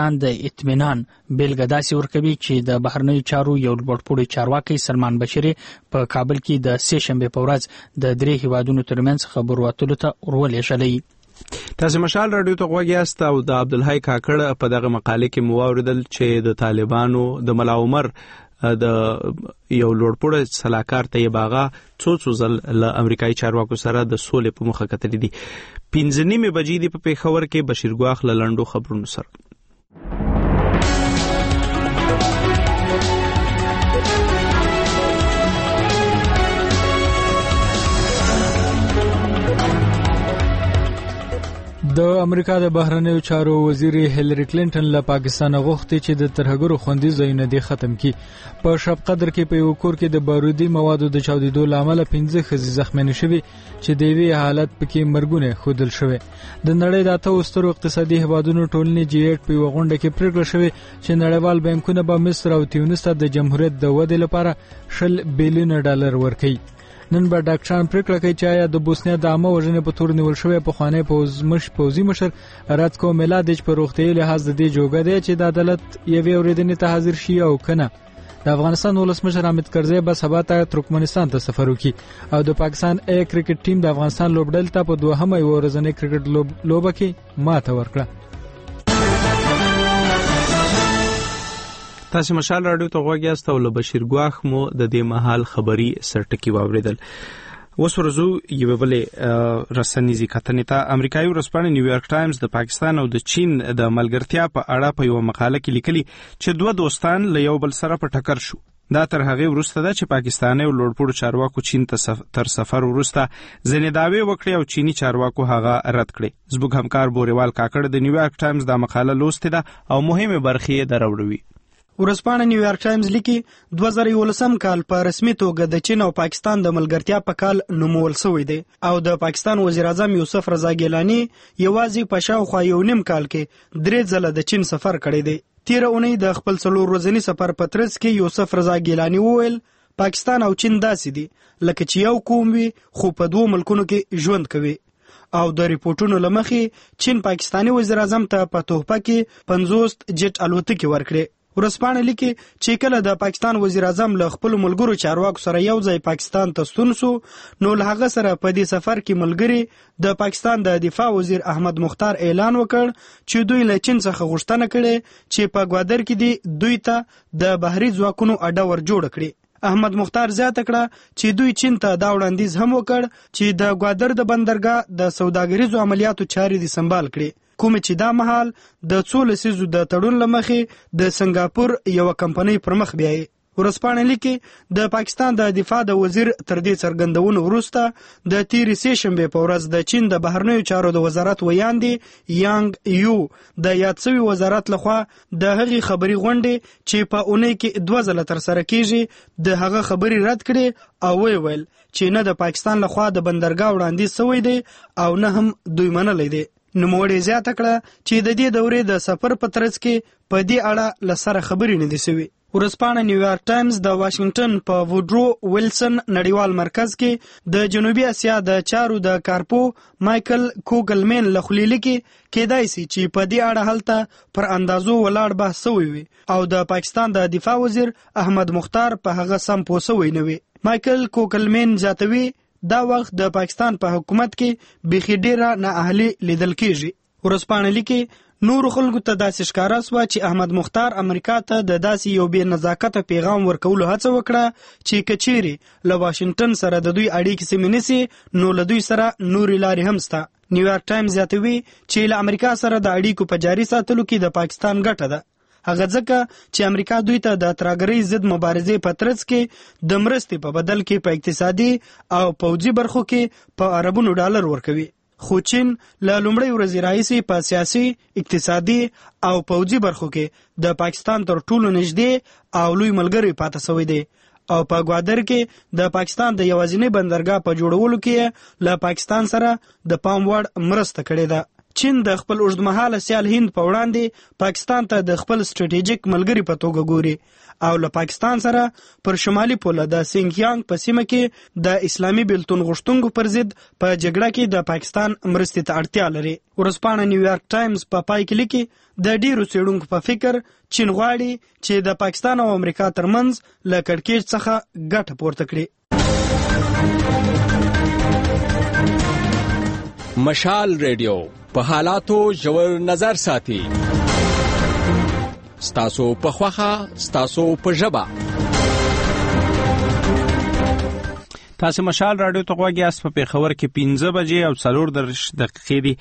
پاکستان د اطمینان بیلګه داسې ورکوي چې د بهرنیو چارو یو لوړپوړی چارواکي سلمان بشری په کابل کې د سې شنبې په ورځ د درې هیوادونو ترمنځ خبرو اترو ته ورولېږلی. تاسو مشال رادیو ته غوږ یاست او د عبدالحی کاکړ په دغه مقاله کې مو واوریدل چې د طالبانو د ملا عمر د یو لوړپوړی سلاکار طیب آغا څو څو ځل له امریکایي چارواکو سره د سولې په مخه کتلي دي. پنځه نیمې بجې دي په پیښور کې بشیر ګواخ له لنډو خبرونو سره. د امریکا د بهرنیو چارو وزیر هیلری کلینټن له پاکستان غوښتي چې د ترهګرو خوندي ځایونه دې ختم کړي. په شب قدر کې په یو کور کې د بارودي موادو د چاودېدو لامل پنځه ښځې زخمیان شوي چې د یوې حالت پکې مرګونه ښودل شوی. د نړۍ د اتو سترو اقتصادي هیوادونو ټولنې جی ایټ په یو غونډه کې پریکړه شوې چې نړیوال بانکونه به مصر او تیونس ته د جمهوریت د ودې لپاره شل بیلیون ډالر ورکړي. نن به ډاکټران پریکړه کوي چې آیا د بوسنیا د عامه وژنې په تور نیول شوی پخوانی پوز مش پوزي مشر راتکو میلادیچ په روغتیايي لحاظ د دې جوګه دی چې د عدالت یوې اورېدنې ته حاضر شي او کنه. د افغانستان ولسمشر حامد کرزی به سبا ته ترکمنستان ته سفر وکړي او د پاکستان ای کرکټ ټیم د افغانستان لوبډل ته په دوهمه یو ورځنۍ کرکټ لوبه کې ماته ورکړه. تاسو مشال رادیو ته غوږ یاست او له بشیر ګواخ مو د دې مهال خبري سرټکی واوریدل. اوس ورځو یو بلې رسنیزي کتنې ته امریکایي ورځپاڼه نیویارک ټایمز د پاکستان او د چین د ملګرتیا په اړه په یو مقاله کې لیکلي چې دوه دوستان له یو بل سره په ټکر شو. دا تر هغه وروسته ده چې پاکستاني لوړپوړو چارواکو چین ته تر سفر وروسته ځینې دعوی وکړي او چینی چارواکو هغه رد کړي. زموږ همکار بوریوال کاکړ د نیویارک ټایمز دا مقاله لوستې ده او مهمه برخې یې دروړوي. ورځپاڼه نیویارک ټایمز لیکي دوه زره یولسم کال په رسمي توګه د چین او پاکستان د ملګرتیا په کال نومول شوی دی او د پاکستان وزیر اعظم یوسف رضا ګیلانی یوازې په شاوخوا یو نیم کال کې درې ځله د چین سفر کړی دی. تیر اونۍ د خپل څلور ورځني سفر په ترڅ کې یوسف رضا ګیلانی وویل پاکستان او چین داسې دي لکه چې یو قوم وي خو په دوه ملکونو کې ژوند کوي. او د ریپورتونو لمخې چین پاکستانی وزیر اعظم ته په تحفه کې پنځوس جټ الوتکې ورکړې. ورځپاڼه لیکي چې کله د پاکستان وزیر اعظم له خپل ملګرو چارواکو سره یو ځای پاکستان ته ستون شو نو له هغه سره په دې سفر کې ملګري د پاکستان د دفاع وزیر احمد مختار اعلان وکړ چې دوی له چین څخه غوښتنه کړې چې په ګوادر کې دی دوی ته د بحري ځواکونو اډه ور جوړ کړي. احمد مختار زیاته کړه چې دوی چین ته دا وړاندیز هم وکړ چې د ګوادر د بندرګاه د سوداګریزو عملیاتو چارې دي سمبال کړي کوم چې دا مهال د څو لسیزو د تړون لمخې د سنگاپور یو کمپنۍ پر مخ بیایي. ورځپاڼه لیکي د پاکستان د دفاع د وزیر تر دې څرګندونو وروسته د تیرې سې شنبې په ورځ د چین د بهرنیو چارو د وزارت ویاندې یانګ یو د یاد شوي وزارت لخوا د هغې خبري غونډې چې په اونۍ کې دوه ځله ترسره کیږي د هغه خبري رد کړي او ویل چې نه د پاکستان لخوا د بندرګاه وړاندیز شوی دی او نه هم دوی منلی دی. نوموړي زیاته کړه چې د دې دورې د سفر په ترڅ کې په دې اړه له سره خبرې نه دي شوي. ورځپاڼه نیویارک ټایمز د واشنگټن په وډرو ویلسن نړیوال مرکز کې د جنوبي اسیا د چارو د کارپو مایکل کوګلمن له خولې لیکي کېدای شي چې په دې اړه هلته پر اندازو ولاړ بحث شوی وي او د پاکستان د دفاع وزیر احمد مختار په هغه سم پوه شوی نه وي. مایکل کوګلمن زیاتوي دا وخت د پاکستان په حکومت کې بيخي ډیره نااهلي لیدل کیږي. ورځپاڼه لیکي نور خلکو ته داسې ښکارا سوه چې احمد مختار امریکا ته د داسې یو بې نزاکته پیغام ورکولو هڅه وکړه چې کچيري له واشنگټن سره د دوی اړیکې سمې نشي نو له دوی سره نورې لارې هم شته. نیویارک ټایمز زیاتوي چې له امریکا سره د اړیکو په جاري ساتلو کې د پاکستان ګټه ده هغه ځکه چې امریکا دوی ته د ترهګرۍ ضد مبارزې په ترڅ کې د مرستې په بدل کې په اقتصادي او پوځي برخو کې په اربونو ډالر ورکوي. خو چین له لومړۍ ورځې راهیسې په سیاسي، اقتصادي او پوځي برخو کې د پاکستان تر ټولو نږدې او لوی ملګری پاتې شوی دی او په ګوادر کې د پاکستان د یوازینۍ بندرګاه په جوړولو کې له پاکستان سره د پام وړ مرسته کړې ده. چین د خپل اوږدمهاله سیال هند په وړاندې پاکستان ته د خپل سټریټیژیک ملګری په توګه ګوري او له پاکستان سره پر شمالي پوله د سینګیانګ په سیمه کې د اسلامي بیلتون غوښتونکو پر ضد په جګړه کې د پاکستان مرستې ته اړتیا لري. ورځپاڼه نیویارک ټایمز په پای کې لیکي د ډیرو څېړونکو په فکر چین غواړي چې د پاکستان او امریکا ترمنځ له کړکېچ څخه ګټه پورته کړي. مشال ریډیو په حالاتو ژور نظر ساتي. ستاسو په خوخه ستاسو په ژبه. تاسو مشال رادیو ته غواړئ په پیښور کې پنځه بجې او څلور دقیقې دي.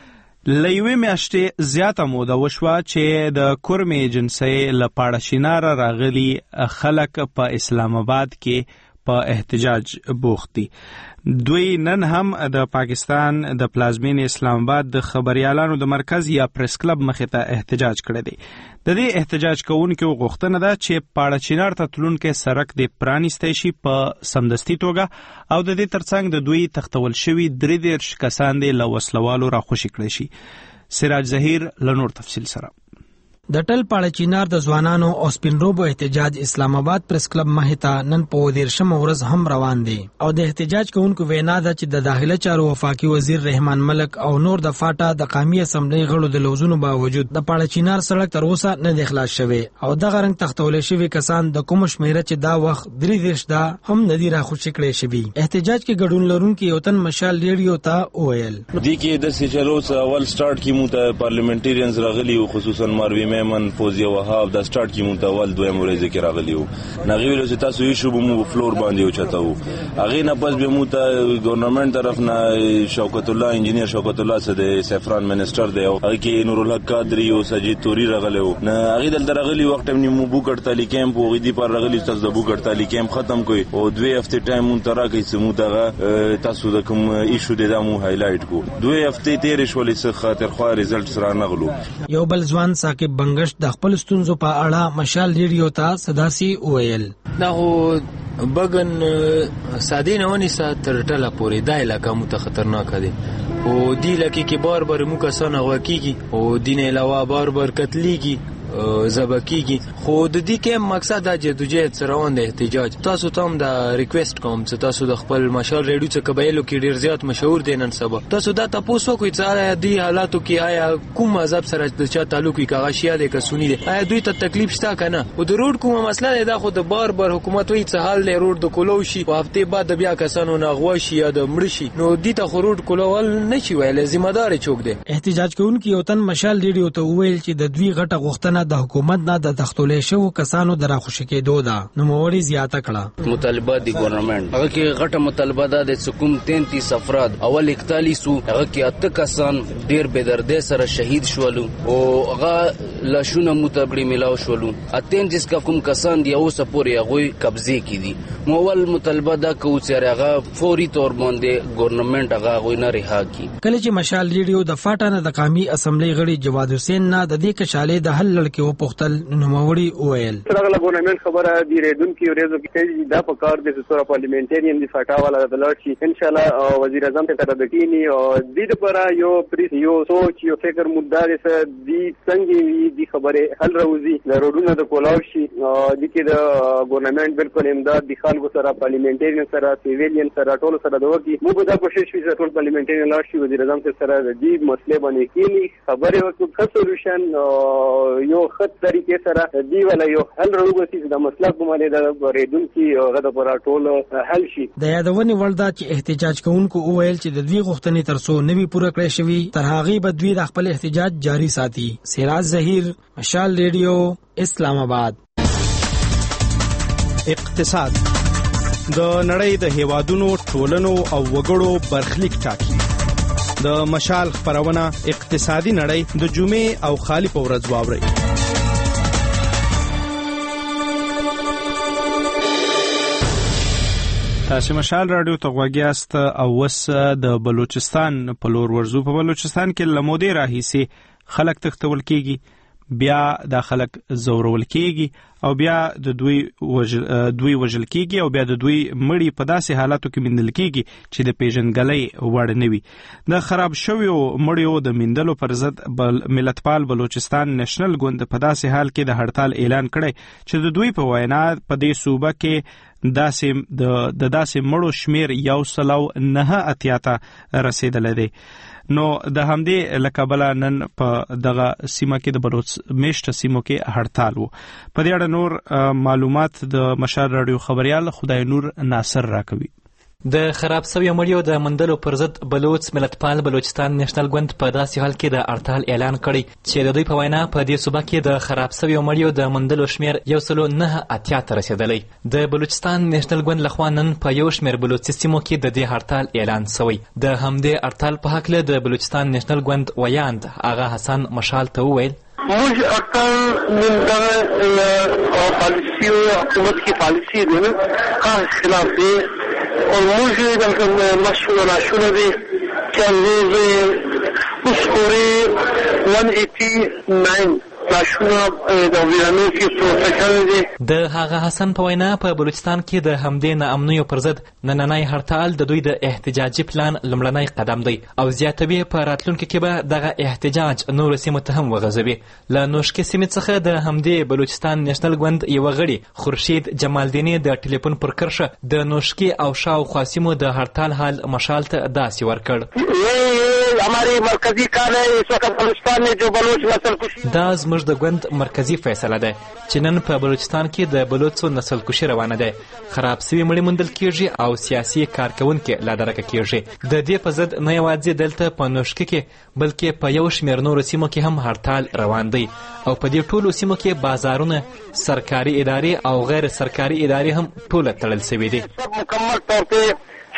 لېوې میاشتې زیاته موده وشوه چې د کورمې ایجنسۍ له پاړشیناره راغلي خلک په اسلام آباد کې په احتجاج بوخت دي. دوی نن هم د پاکستان د پلازمین اسلام آباد د خبريالانو د مرکز یا پریس کلب مخې ته احتجاج کړی دی. د دې احتجاج کوونکو غوښتنه ده چې پاړچینار ته تلونکي سړک د پرانیستی شي په سمدستي توګه او د دې ترڅنګ د دوی تختول شوي درې دېرش کسان دې له وسلوالو راخوشي کړی شي. سراج ظهیر له نور تفصیل سره. د ټل پاړچینار د ځوانانو او سپینروبو احتجاج اسلام آباد پریس کلب مخې ته نن په دیرشم ورځ هم روان دي او د احتجاج کوونکو وینا ده چې د داخله چارو وفاقي وزیر رحمان ملک او نور د فاټا د قومي اسمبلی غړو د لوزونو باوجود د پاړچینار سړک تر اوسه نه د خلاص شوی او د غرنګ تختول شوی کسان د کوم شمیره چې دا وخت درې دیش دا هم ندی را خوشی کړي شوی. احتجاج کې ګډون لرونکي یو تن مشال ریډیو ته ویل دي کې د سچلو اول سٹارټ کې مو ته پارلیمنټریانز راغلي او خصوصا ماروی میمن فوزیه وهاب د سٹارټ کې مو ته اول دویم ورځ کې راغلي او نغوی له تاسو یې شو مو فلور باندې او چتاو هغه نه پس به مو ته ګورنمنت طرف نه شوکت الله انجینیر شوکت الله سره د سفران منسٹر دی او هغه کې نور الله قادری او سجید توري راغلي او هغه دل درغلي وخت مو مو بو کړتالي کیمپ او غدي پر راغلي تاسو د بو کړتالي کیمپ ختم کوي او دوی هفته ټایم مون ترا کوي سمو ته تاسو د کوم ایشو د دمو هایلایټ کو دوی هفته تیر شولې څخه خاطر خو ریزلټس را نغلو. یو بل ځوان ثاقب بنگش د خپل ستونزو په اړه مشال ریډیو ته صداسي ویل دا هو بغن ساده نه ونی سات تر ټله پورې دا علاقه مو ته خطرناک دي او دی لکه کې بار بار مو کسان غوکیږي او دین علاوه بار بار قتلېږي زبکیږي خو د دې کې مقصد دا جدوجہد سره روان دی احتجاج. تاسو ته هم دا ریکوست کوم چې تاسو د خپل مشال ریډیو څخه قبایلو کې ډیر زیات مشهور دي نن سبا تاسو دا تاسو کوی چې د حالاتو کې آیا کوم مذهب سره د چا تعلق وي کاغه شیا دي که سنی دي آیا دوی ته تکلیف شته کنه او د روډ کومه مسله ده خو د بار بار حکومت وی څه حل له روډ د کولو شي او هفته بعد بیا کسانو نه غوښي یا د مړ شي نو دې ته خو روډ کولول نه شي ویل ذمہ دار چوک دي. احتجاج کوونکي یو تن مشال ریډیو ته ویل چې د دوی غټه غوښتنه د حکومت نه د تختولې شو کسانو دراخوشي کېدو ده نو موري زیاته کړه. مطالبه دی ګورنمنت هغه کې غټه مطالبه ده د حکوم تینتیس افراد اول اکتالیس هغه کې اته کسان ډیر بے دردی سره شهید شول او هغه لاشونه متبړي ملاو شول اتین جس کا کوم کسان دی اوس پورې هغه قبضه کړي مول مطالبه ده کو چې هغه فوري تور باندې ګورنمنت هغه غوي نه رها کی. کله چې مشال ریډیو د فاټا نه د قومي اسمبلی غړي جواد حسین نه د دې کشاله د حل لړ کې و پختل نوموړي ویل څنګه ګورنمنت خبره دی ریډون کې ورېزو کې دا په کار د سورا پارلیمنټریان دی فاټا والا د لړشي ان شاء الله وزیر اعظم ته تدبیرني او د دې لپاره یو پریس یو سوچ یو فکر مدعا ده دی څنګه دی خبره حل راوځي د روډونو د کولاو شي د کې د ګورنمنت بالکل امداد د خلکو سره پارلیمنټریان سره سیویلین سره ټول سره د وکی موږ دا کوشش وکړو چې ټول پارلیمنټریان لړشي وزیر اعظم سره د دې مسلې باندې کې خبره وکړو ښه سولوشن یو خط طریقې سره دی ولا یو حل راوځي د مسله کومه د ریډون کې غدا پر ټول حل شي. د یادونې ولدا چې احتجاج کوونکو ویل چې د دوی غوښتنې ترڅو نوي پوره کړی شوی تر هغه به دوی د خپل احتجاج جاری ساتي. سراج ظهیر مشال ریډیو اسلام آباد. اقتصاد د نړۍ د هیوادونو ټولنو او وګړو برخلیک ټاکي. د مشال خبرونه اقتصادي نړۍ د جمعې او خالی په ورځ واوري. تاسو مشال رادیو ته غوږیاست او وس د بلوچستان په لور ورزو. په بلوچستان کې لمودې راهیسي خلک تختول کیږي بیا د خلک زورول کیږي او بیا د دوی وجل دوی وجل کیږي او بیا د دوی مړی په داسې حالاتو کې مندل کیږي چې د پیژنګلۍ وړ نه وي. د خراب شویو مړیو د مندلو پر ضد بل ملتپال بلوچستان نېشنل ګوند په داسې حال کې د هړتال اعلان کړی چې د دوی په وینا په دې صوبه کې داسې د د داسې مړو شمیر یو سلو نه اتیا ته رسیدلی دی. نو د همدې له کبله نن په دغه سیمه کې د بلوچ میشته سیمو کې هړتال و. په دې اړه نور معلومات د مشال راډیو خبريال خدای نور ناصر راکوي. د خراب سوی مړیو د مندلو پر ضد بلوچ ملتپال بلوچستان نېشنل ګوند په داسې حال کې د هړتال اعلان کړی چې د دوی په وینا په دې صوبه کې د خراب سوی مړیو د مندلو شمیر یو سلو نه اتیا ته رسیدلی. د بلوچستان نېشنل ګوند لخوا نن په یو شمیر بلوچي سیمو کې د دې هړتال اعلان شوی. د همدې هړتال په هکله د بلوچستان نېشنل ګوند ویاند آغا حسن مشال ته وویل موږ اصل من دغه پالیسي او حکومت کی پالیسي ده خاص خلاف دی او موږ د مسؤل ناشونه دي چې موږ اسکوري one eighty-nine ناشونه د ویرانو کې پروتکل دي. د هغه حسن په وینا په بلوچستان کې د همدې ناامنیو پر ضد نننی هړتال د دوی د احتجاجي پلان لومړنی قدم دی او زیاتوي په راتلونکي کې به دغه احتجاج نور سیمو ته هم وغځوي. له نوشکې سیمې څخه د همدې بلوچستان نېشنل ګوند یو غړي خورشید جمالدیني د ټلیفون پر کرښه د نوشکې او شاوخوا سیمو د هړتال حال مشال ته داسې ورکړ. हमारी مرکزی کار ہے اس وقت بلوچستان میں جو بلوچ نسل کشی دا زموږ د ګوند مرکزی فیصله ده چې نن په بلوچستان کې د بلوچو نسل کشي روانه ده. خراب سوي مړي موندل کیږي او سیاسي کارکونکي لادرکه کیږي. د دې په ضد نه یوازې دلته په نوشکې کې بلکې په یو شمېر نورو سیمو کې هم هړتال روان دی او په دې ټولو سیمو کې بازارونه سرکاري ادارې او غیر سرکاري ادارې هم ټوله تړل شوي دي. مکمل طور په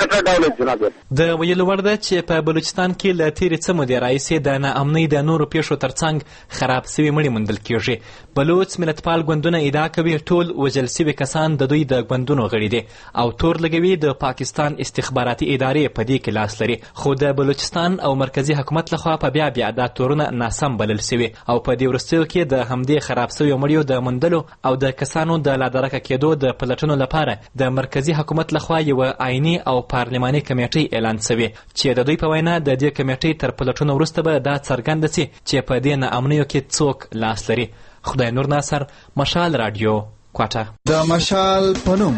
د ویلو وړ ده چې په بلوچستان کې له تیرې څه مودې راهیسې د ناامنۍ د نورو پیښو ترڅنګ خراب سوي مړي موندل کیږي. بلوچ ملتپال ګوندونه ادعا کوي ټول وژل سوي کسان د دوی د ګوندونو غړي دي او تور لګوي د پاکستان استخباراتي ادارې په دې کې لاس لري. خو د بلوچستان او مرکزی حکومت لخوا په بیا بیا دا تورونه ناسم بلل سوي او په دې وروستیو کې د همدې خراب سوي مړیو د موندلو او د کسانو د لادرکه کېدو د پلټنو لپاره د مرکزی حکومت لخوا یو عیني او پارلماني کمیټې اعلان شوی چې د دوی په وینا د دې کمیټې تر پلټنو وروسته به دا څرګنده شي چې په دې ناامنیو کې څوک لاس لري. خدای نور ناصر، مشال رادیو، کوټه. د مشال پنوم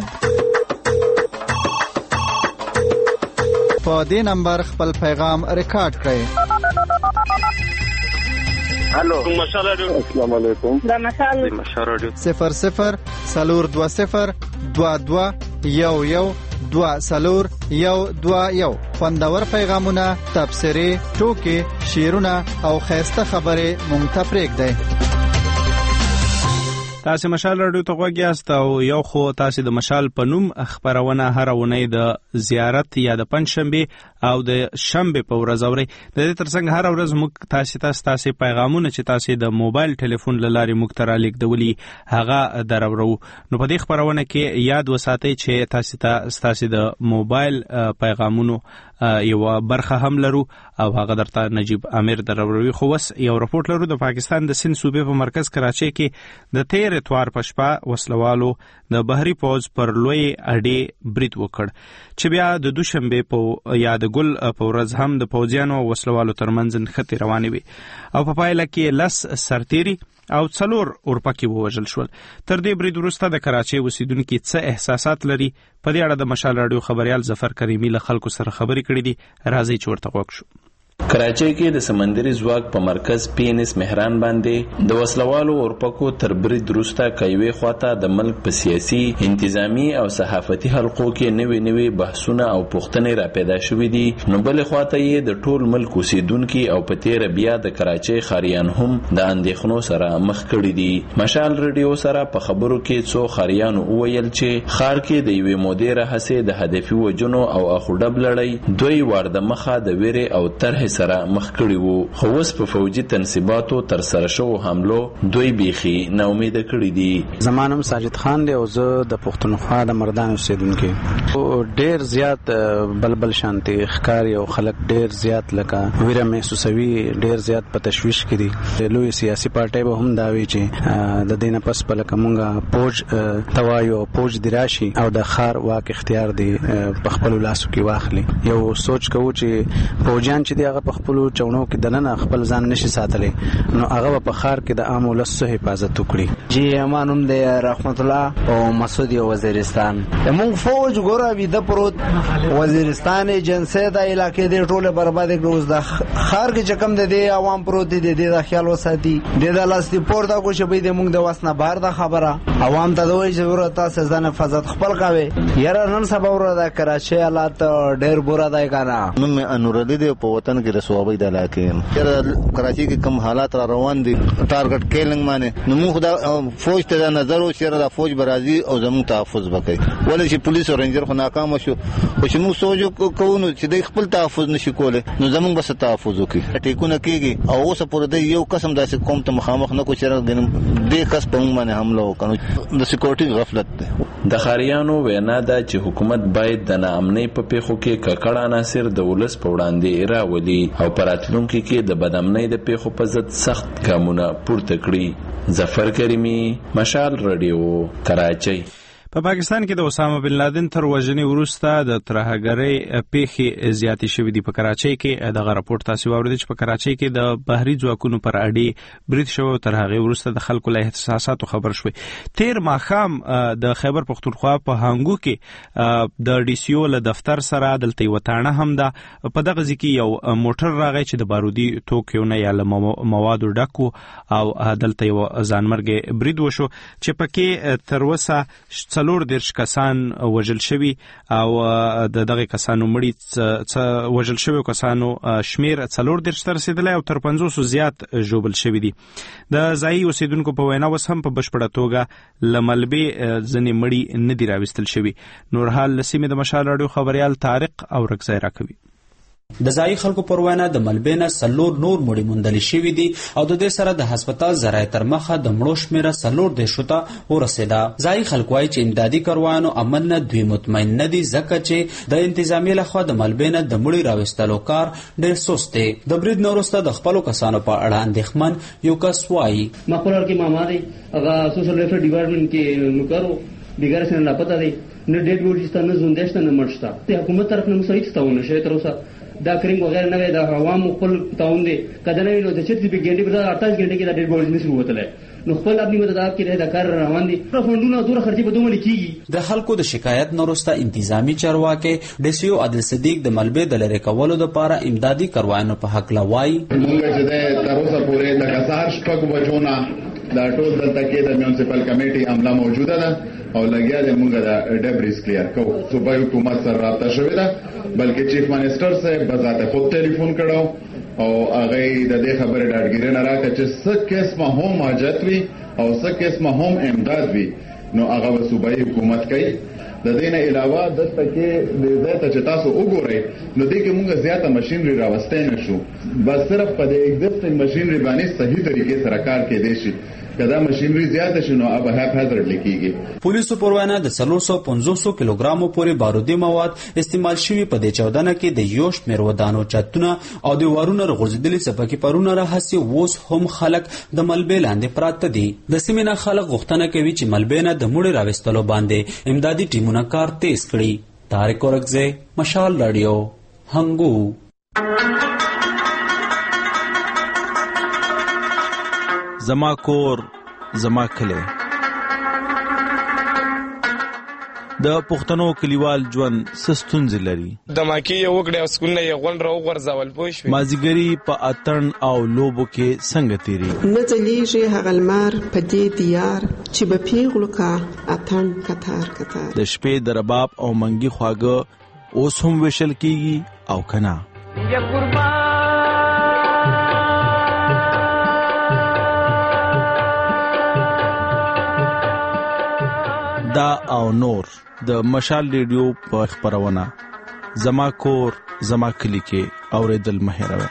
په دې نمبر خپل پیغام ریکارډ کړئ. هلو مشال رادیو. السلام علیکم. د مشال مشال رادیو صفر صفر سلور دو صفر دو دو یو یو دو سلور یو دو یو. خوندور پیغامونه، تبصرې، ټوکې، شعرونه او خیسته خبرې مونږ ته پرېږدئ. تاسو مشال راډیو ته غوږ یاست او یو خو تاسو د مشال په نوم خبرونه هر اونۍ د زیارت یا د پنځشنبه او د شنبه په ورځ اوري. د دې ترڅنګ هر ورځ موږ تاسو ته تاسو پیغامونه چې تاسو د موبایل ټلیفون لارې موږ ته رالیږدولي هغه درورو. نو په دې خبرونه کې یاد وساتئ چې تاسو ته تاسو د موبایل پیغامونو یو برخه هم لرو او هغه درته نجیب امیر دروروي. خو وس یو رپورټ لرو د پاکستان د سند صوبې په مرکز کراچۍ کې د تیر اتوار په شپه وسلوالو د بحري پوز پر لوی اډې برید وکړ چې بیا د دوشنبه په یا د ګل په ورځ هم د پوځیانو او وسلوالو ترمنځ نښتې روانې وي او په پایله کې لس سرتیري او څلور اورپکي ووژل شول. تر دې برید وروسته د کراچۍ اوسیدونکي څه احساسات لري؟ په دې اړه د مشال راډیو خبريال ظفر کریمي له خلکو سره خبرې کړې دي. راځي چې ورته غوږ شو. کراچۍ کې د سمندري ځواک په مرکز پی ان اس مهران باندې د وسلوالو اورپکو تر برید وروسته کایوي خواته د ملک په سیاسي، انتظامی او صحافتي حلقو کې نوي نوي بحثونه او پوښتنې را پیدا شوې دي. نو بل خواته یې د ټول ملک اوسیدونکو او په تیر بیا د کراچۍ خاریان هم د اندېښنو سره مخ کړي دي. مشال رادیو سره په خبرو کې څو خاریان وویل چې خار کې د یوې مودې راهسې د هدفي وجنو او اخوډب لړۍ دوی وارد مخه د ویره او طرح طرح سره مخ کړي وو، خو اوس په فوجي تنصیباتو تر سره شوو حملو دوی بیخي نا امید کړي دي. زمانم ساجد خان دی او زه د پښتونخوا د مردان اوسیدونکو. ډیر زیات بلبل شانتي ښکار او خلک ډیر زیات لکه ویره محسوسوي، ډیر زیات په تشویش کې دي. لوی سیاسي پارټي به هم دا وی چې د دینه پس په لکه مونږه پوج توایو پوج دی راشي او د خار واک اختیار دی په خپل لاسو کې واخلي. یو سوچ کوو چې پوجان چې دی هغه په خپل چونو کې دننه خپل ځان نشي ساتلی، نو هغه په خار کې د عام ولس حفاظت وکړي. جی امانم دی رحمت الله او مسعود وزیرستان موږ فوج ګوره وی د پروت وزیرستان جنسه د علاقې دی ټوله برباد کړو. د خار کې چکم دی دی عوام پروت دی دی د خیال وساتي د لاس دی پور دا کو شپې دی موږ د واسنه بهر د خبره عوام ته دوی ضرورت تاسو ځان حفاظت خپل کوي. یاره نن سبا ور د کراچي حالات ډېر بورا دی کنه. مې انورالي دی په وطن کې رسوبې د علاقې یاره کراچي کې کم حالات را روان دي ټارګټ کیلنګ باندې نو موږ د فوج ته نظر او شر د فوج برازي او زموږ تحفظ وکړي. ولې چې پولیس او رینجر خو ناکام شو او چې موږ سوچو کوو چې د خپل تحفظ نشي کوله نو زموږ بس تحفظ وکړي. ټیکونه کېږي او اوس پورې د یو قسم داسې قوم ته مخامخ نه کو چې دې کس په موږ باندې حمله وکړو. د سکیورټي غفلت ده. د خاریانو وینا ده چې حکومت باید د ناامنۍ په پیښو کې ککړ عناصر د ولس په وړاندې راولي او په راتلونکي کې د بدامنۍ د پیښو په ضد سخت ګامونه پورته کړي. ظفر کریمی، مشال رادیو، کراچۍ. په پا پاکستان کې د اسامه بن لادن تر وژنې وروسته د ترهګرۍ پیښې زیاتې شوې دي. په کراچۍ کې دغه راپورټ تاسو واوریدئ چې په کراچۍ کې د بهري ځواکونو پر اډې برید شوی او تر هغې وروسته د خلکو له احساساتو خبر شوی. تیر ماښام د خیبر پختونخوا په هانګو کې د ډي سي او له دفتر سره دلته یوه تاڼه هم ده. په دغه ځای کې یو موټر راغی چې د بارودي توکیو نه یا له موادو ډک و او دلته یو ځانمرګی برید وشو چې پکې تر اوسه څلور دېرش کسان وژل شوي او د دغه کسانو مړي وژل شوي کسانو شمیر څلور دېرش ته رسېدلی او تر پنځوسو زیات ژوبل شوي دي. د ځایي اوسیدونکو په وینا اوس هم په بشپړه توګه له ملبې ځینې مړي نه دي راویستل شوي. نورحال له سیمې د مشال راډیو خبریال طارق اورکزی راکوي. د ځایي خلکو پر وینا د ملبې نه څلور نور مړي موندل شوي دي او د دې سره د هسپتال ذرایع تر مخه د مړو شمیره څلور دېرشو ته ورسېده. ځایي خلک وایي چې امدادي کاروانو عمل نه دوی مطمئن نه دي ځکه چې د انتظامیې لخوا د ملبې نه د مړي راویستلو کار ډېر سست دی. د برید نه وروسته د خپلو کسانو په اړه اندېښمن یو کس وایي ما خپل کې ماما دی هغه سوشل ویلفیر ډپارټمنټ کې نوکر بیګار سره لاپته دی نه ډېډ بوډي شته نه ژوندی شته نه مړ شته. د حکومت طرف نه موږ هیڅ تعاون نشوی تر اوسه. دا کریم وغیرہ نه د عوامو خپل تعاون دی کده نه نو د چټ دی ګنډي په اٹھائیس غنټه کې د ډېډ بوډي نشي وتلای نو خپل خپل مدد کې د کار روان دي. فندونه دور خرچي په دومره کیږي. د خلکو د شکایت نه وروسته انتظامی چارواکي ډي سي او عادل صدیق د ملبې د لری کولو لپاره امدادي کاروانو په حق لوي. موږ چې د تر اوسه پورې د کسار شپږ بجونه دا ټول دلته کې د میونسپل کمیټي عمله موجوده ده او لګیا د موږ د ډبریز کلیر کوو. صوبایي حکومت سره رابطه شوې ده بلکې چیف منسٹر صاحب بذات خود ټلیفون کړو او هغه د دې خبرې ډاډګیري نه راکړه چې څه قسمه هم حاجت وي او څه قسمه هم امداد وي نو هغه صوبایي حکومت کوي. د دې نه علاوه دلته کې د زیاته چې تاسو وګورئ نو دې کې موږ زیاته ماشینري راوستای نه شو. بس صرف په دې ایگزیسټینګ ماشینري باندې صحیح طریقې سره کار کېدی شي. کدا ماشینري زیاته شنو اب هاف هازارد لیکيږي. پولیسو پر وینا د څلور سوه پنځوس کیلوګرامو پورې بارودي مواد استعمال شوي. په دې چاودنه کې د یو شمېر ودانو چتونه او دیوارونه رغورځېدلي څپکي پرونه راهسي اوس هم خلک د ملبې لاندې پراته دي. د سیمې نه خلک غوښتنه کوي چې ملبې نه د مړي راوستلو باندې امدادي ټیمونه کار تیز کړي. طارق اورکزی، مشال رادیو، هنګو. زما کور زما کلی. د پښتنو کلیوال ژوند څه ستونزې لري. د ماکي یو وکړې او سکون نه یې غونډ راوغورځول پوه شوې. مازیګري په اتڼ او لوبو کې څنګه تېرېږي. نه ځلیږي هغه لمر په دې دیار چې به پیغلو کا اتڼ کتار کتار. د شپې د رباب او منګي خواږه اوس هم ویشل کېږي او که نه. یا قربان دا او نور د مشال ریډیو په خبرونه زما کور زما کلی کې اوریدل مه هېروئ.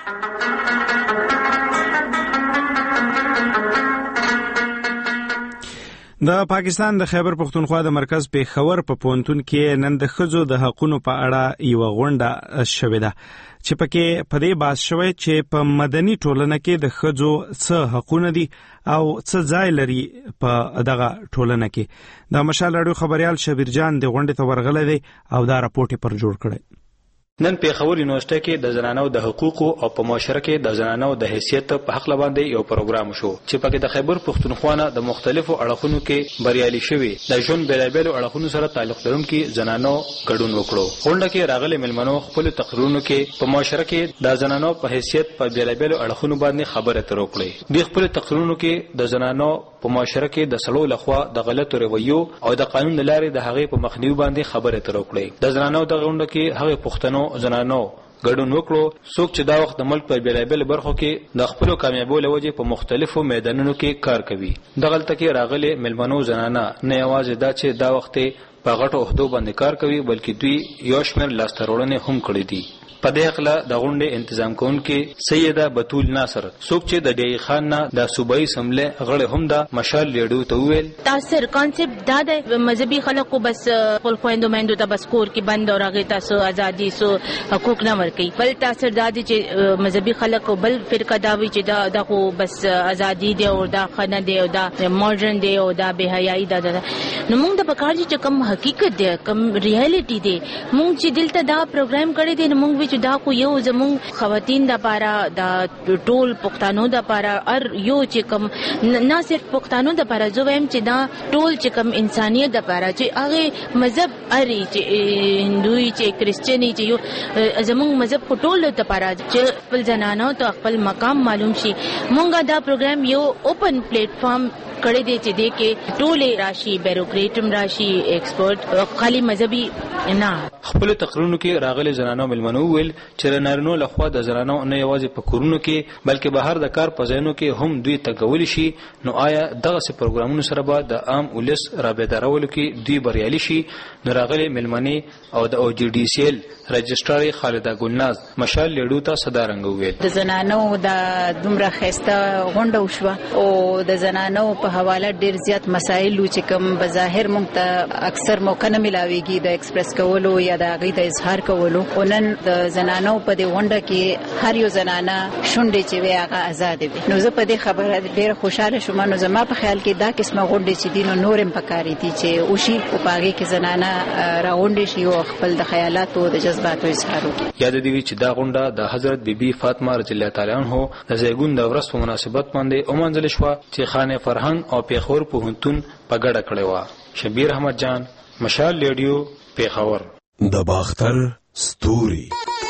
د پاکستان د خیبر پختونخوا د مرکز پیښور په پوهنتون کې نن د ښځو د حقوقو په اړه یوه غونډه شوې ده چې پکې په دې بحث شوی چې په مدني ټولنه کې د ښځو څه حقونه دي او څه ځای لري په دغه ټولنه کې. د مشال راډیو خبريال شبیر جان د غونډې ته ورغلی دی او دا راپورټ پر جوړ کړی. نن پیښور یونیورسيټي کې د زنانو د حقوقو او په معاشره کې د زنانو د حیثیت په حق باندې یو پروګرام شو چې پکې د خیبر پختونخوا نه د مختلفو اړخونو کې بریالي شوي د ژوند بیلابیلو اړخونو سره تعلق لرونکي زنانو ګډون وکړو. غونډه کې راغلي ملمنو خپل تقریرونو کې په معاشره کې د زنانو په حیثیت په بیلابیلو اړخونو باندې خبره تر وکړي. د خپل تقریرونو کې د زنانو په معاشره کې د سړو لخوا د غلطو رویو او د قانون لارې د هغې په مخنیوي باندې خبره تر وکړي. د زنانو د غونډه کې هغه پښتنو زنانو ګډون وکړو څوک چې دا وخت د ملک په بیلابیل برخو کې د خپل کامیابو لوجې په مختلفو میدانونو کې کار کوي. د غلطه کې راغلي ملمنو زنانه نه یوازې دا چې دا وخت په غټو عہدو باندې کار کوي بلکې دوی یو شمېر لاسته راوړنې هم کړې دي. په دې اخلا د غونډې تنظیم کوونکې سیده بتول ناصر څوک چې د ډی خان نه د صوبایي سمله غړي هم د مشال لیډو ته ویل تاثیر کانسپټ دا د مذهبي خلکو بس خپل خويندو مېندو ته بس کور کې بند او راغی تاسو ازادي سو حقوق نه ورکي. بل تاثیر دا دی چې مذهبي خلکو بل فرقه دا وی چې دا دغه بس ازادي دی او دا خنه دی او دا ماډرن دی او دا بے حیايي دا نو موږ د پکار چې کم حقیقت دی کم ریالټي دی موږ چې دلته دا پروګرام کړی دی نو موږ چې دا خو یو زمون خواتین د پاره د ټول پښتنو د پاره ار یو چې کم نه صرف پښتنو د پاره زه وایم چې دا ټول چې کم انسانيت د پاره چې هغه مذهب اری چې هندوی چې کریسچنی چې یو زمون مذهب خو ټول د پاره چې خپل زنانو ته خپل مقام معلوم شي. مونږه دا پروګرام یو اوپن پلیټ فارم کړی دی چې د کې ټول راشي بیروکریټم راشي ایکسپرت خالي مذهبي نه. خپل تقریرونو کې راغلي زنانو ملمنو ویل چې نارینو لخوا د زنانو نه یوازې په کورونو کې بلکې بهر د کار په ځایونو کې هم دوی تګول شي. نو آیا دغه سي پروګرامونو سره به د عام ولس رابطارولو کې دوی بریالي شي؟ نو راغلي ملمني او د او جی ډي سی ال رجسترار خالده ګلناز مشال لیډو ته صدارنګ ویل د زنانو د دومره خسته غونډه وشوه او د زنانو په حواله ډیر زیات مسایل چې کوم بظاهر مونږ ته اکثر موقع نه ملاويږي د ایکسپریس کولو یا د هغې د اظهار کولو. نن د زنانو په دې غونډه کې هر یو زنانه شونډې چې وي هغه آزاد وي. نو زه په دې خبره ډیره خوشاله شوم. نو زما په خیال کې دا قسمه غونډې چې دي نو نورم پکاري دي چې وشي او په هغې کې زنانه راغونډې شي او خپل د خیالاتو د جذباتو اظهار وکړي. یاد دي چې دا غونډه د حضرت بیبي فاطمه رضی الله تعالی عنها د زیږون د ورځ په مناسبت باندې ومنځل شوه چې خانه فرهنګ او پیښور پوهنتون په ګډه کړې وه. شبیر احمد جان مشال لیډیو پیښور. د باختر ستوري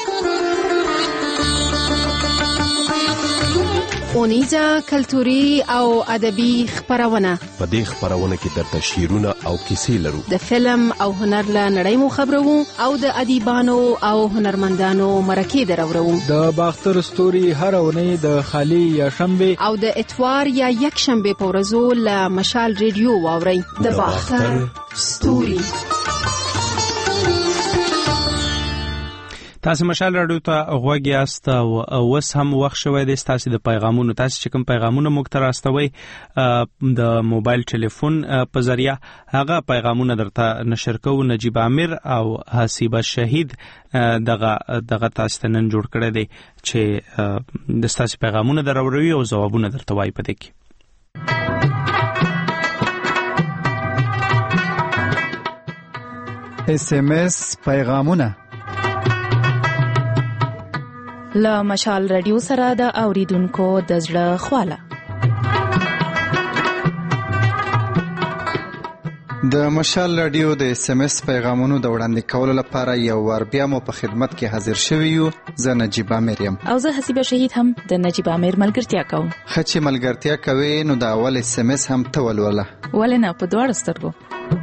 اونیزه کلتوري او ادبي خبرونه. په دې خبرونه کې درته شعرونه او کیسې لرو. د فلم او هنر له نړۍ مو خبرو او د ادیبانو او هنرمندانو مرکې درورو. د باختر ستوري هر اونۍ د خالی یا شنبه او د اتوار یا یک شنبه په ورځو له مشال ریډیو واوري. د باختر ستوري. تاسو مشال راډیو ته غوږ یاست او اوس هم وخت شوی دی تاسو د پیغامونو تاسو چې کوم پیغامونه موږ ته راستوي د موبایل ټلیفون په ذریعہ هغه پیغامونه درته نشر کوو. نجیب عامر او حسیبه شهید دغه دغه تاسو ته نن جوړ کړی دی چې د تاسو پیغامونه دروروي او ځوابونه درته وایي پدې کې. اس ام اس پیغامونه له مشال رادیو سره د اوریدونکو د زړه خواله. د مشال رادیو د اس ام اس پیغامونو د وړاندې کولو لپاره یو ور بیا مو په خدمت کې حاضر شوی یو. زه نجیب عامر یم او زه حسیبه شهید هم د نجیب عامر ملګرتیا کوم. خچې ملګرتیا کوي نو د اول اس ام اس هم ته ولوله. ولنه په دواړو سترګو.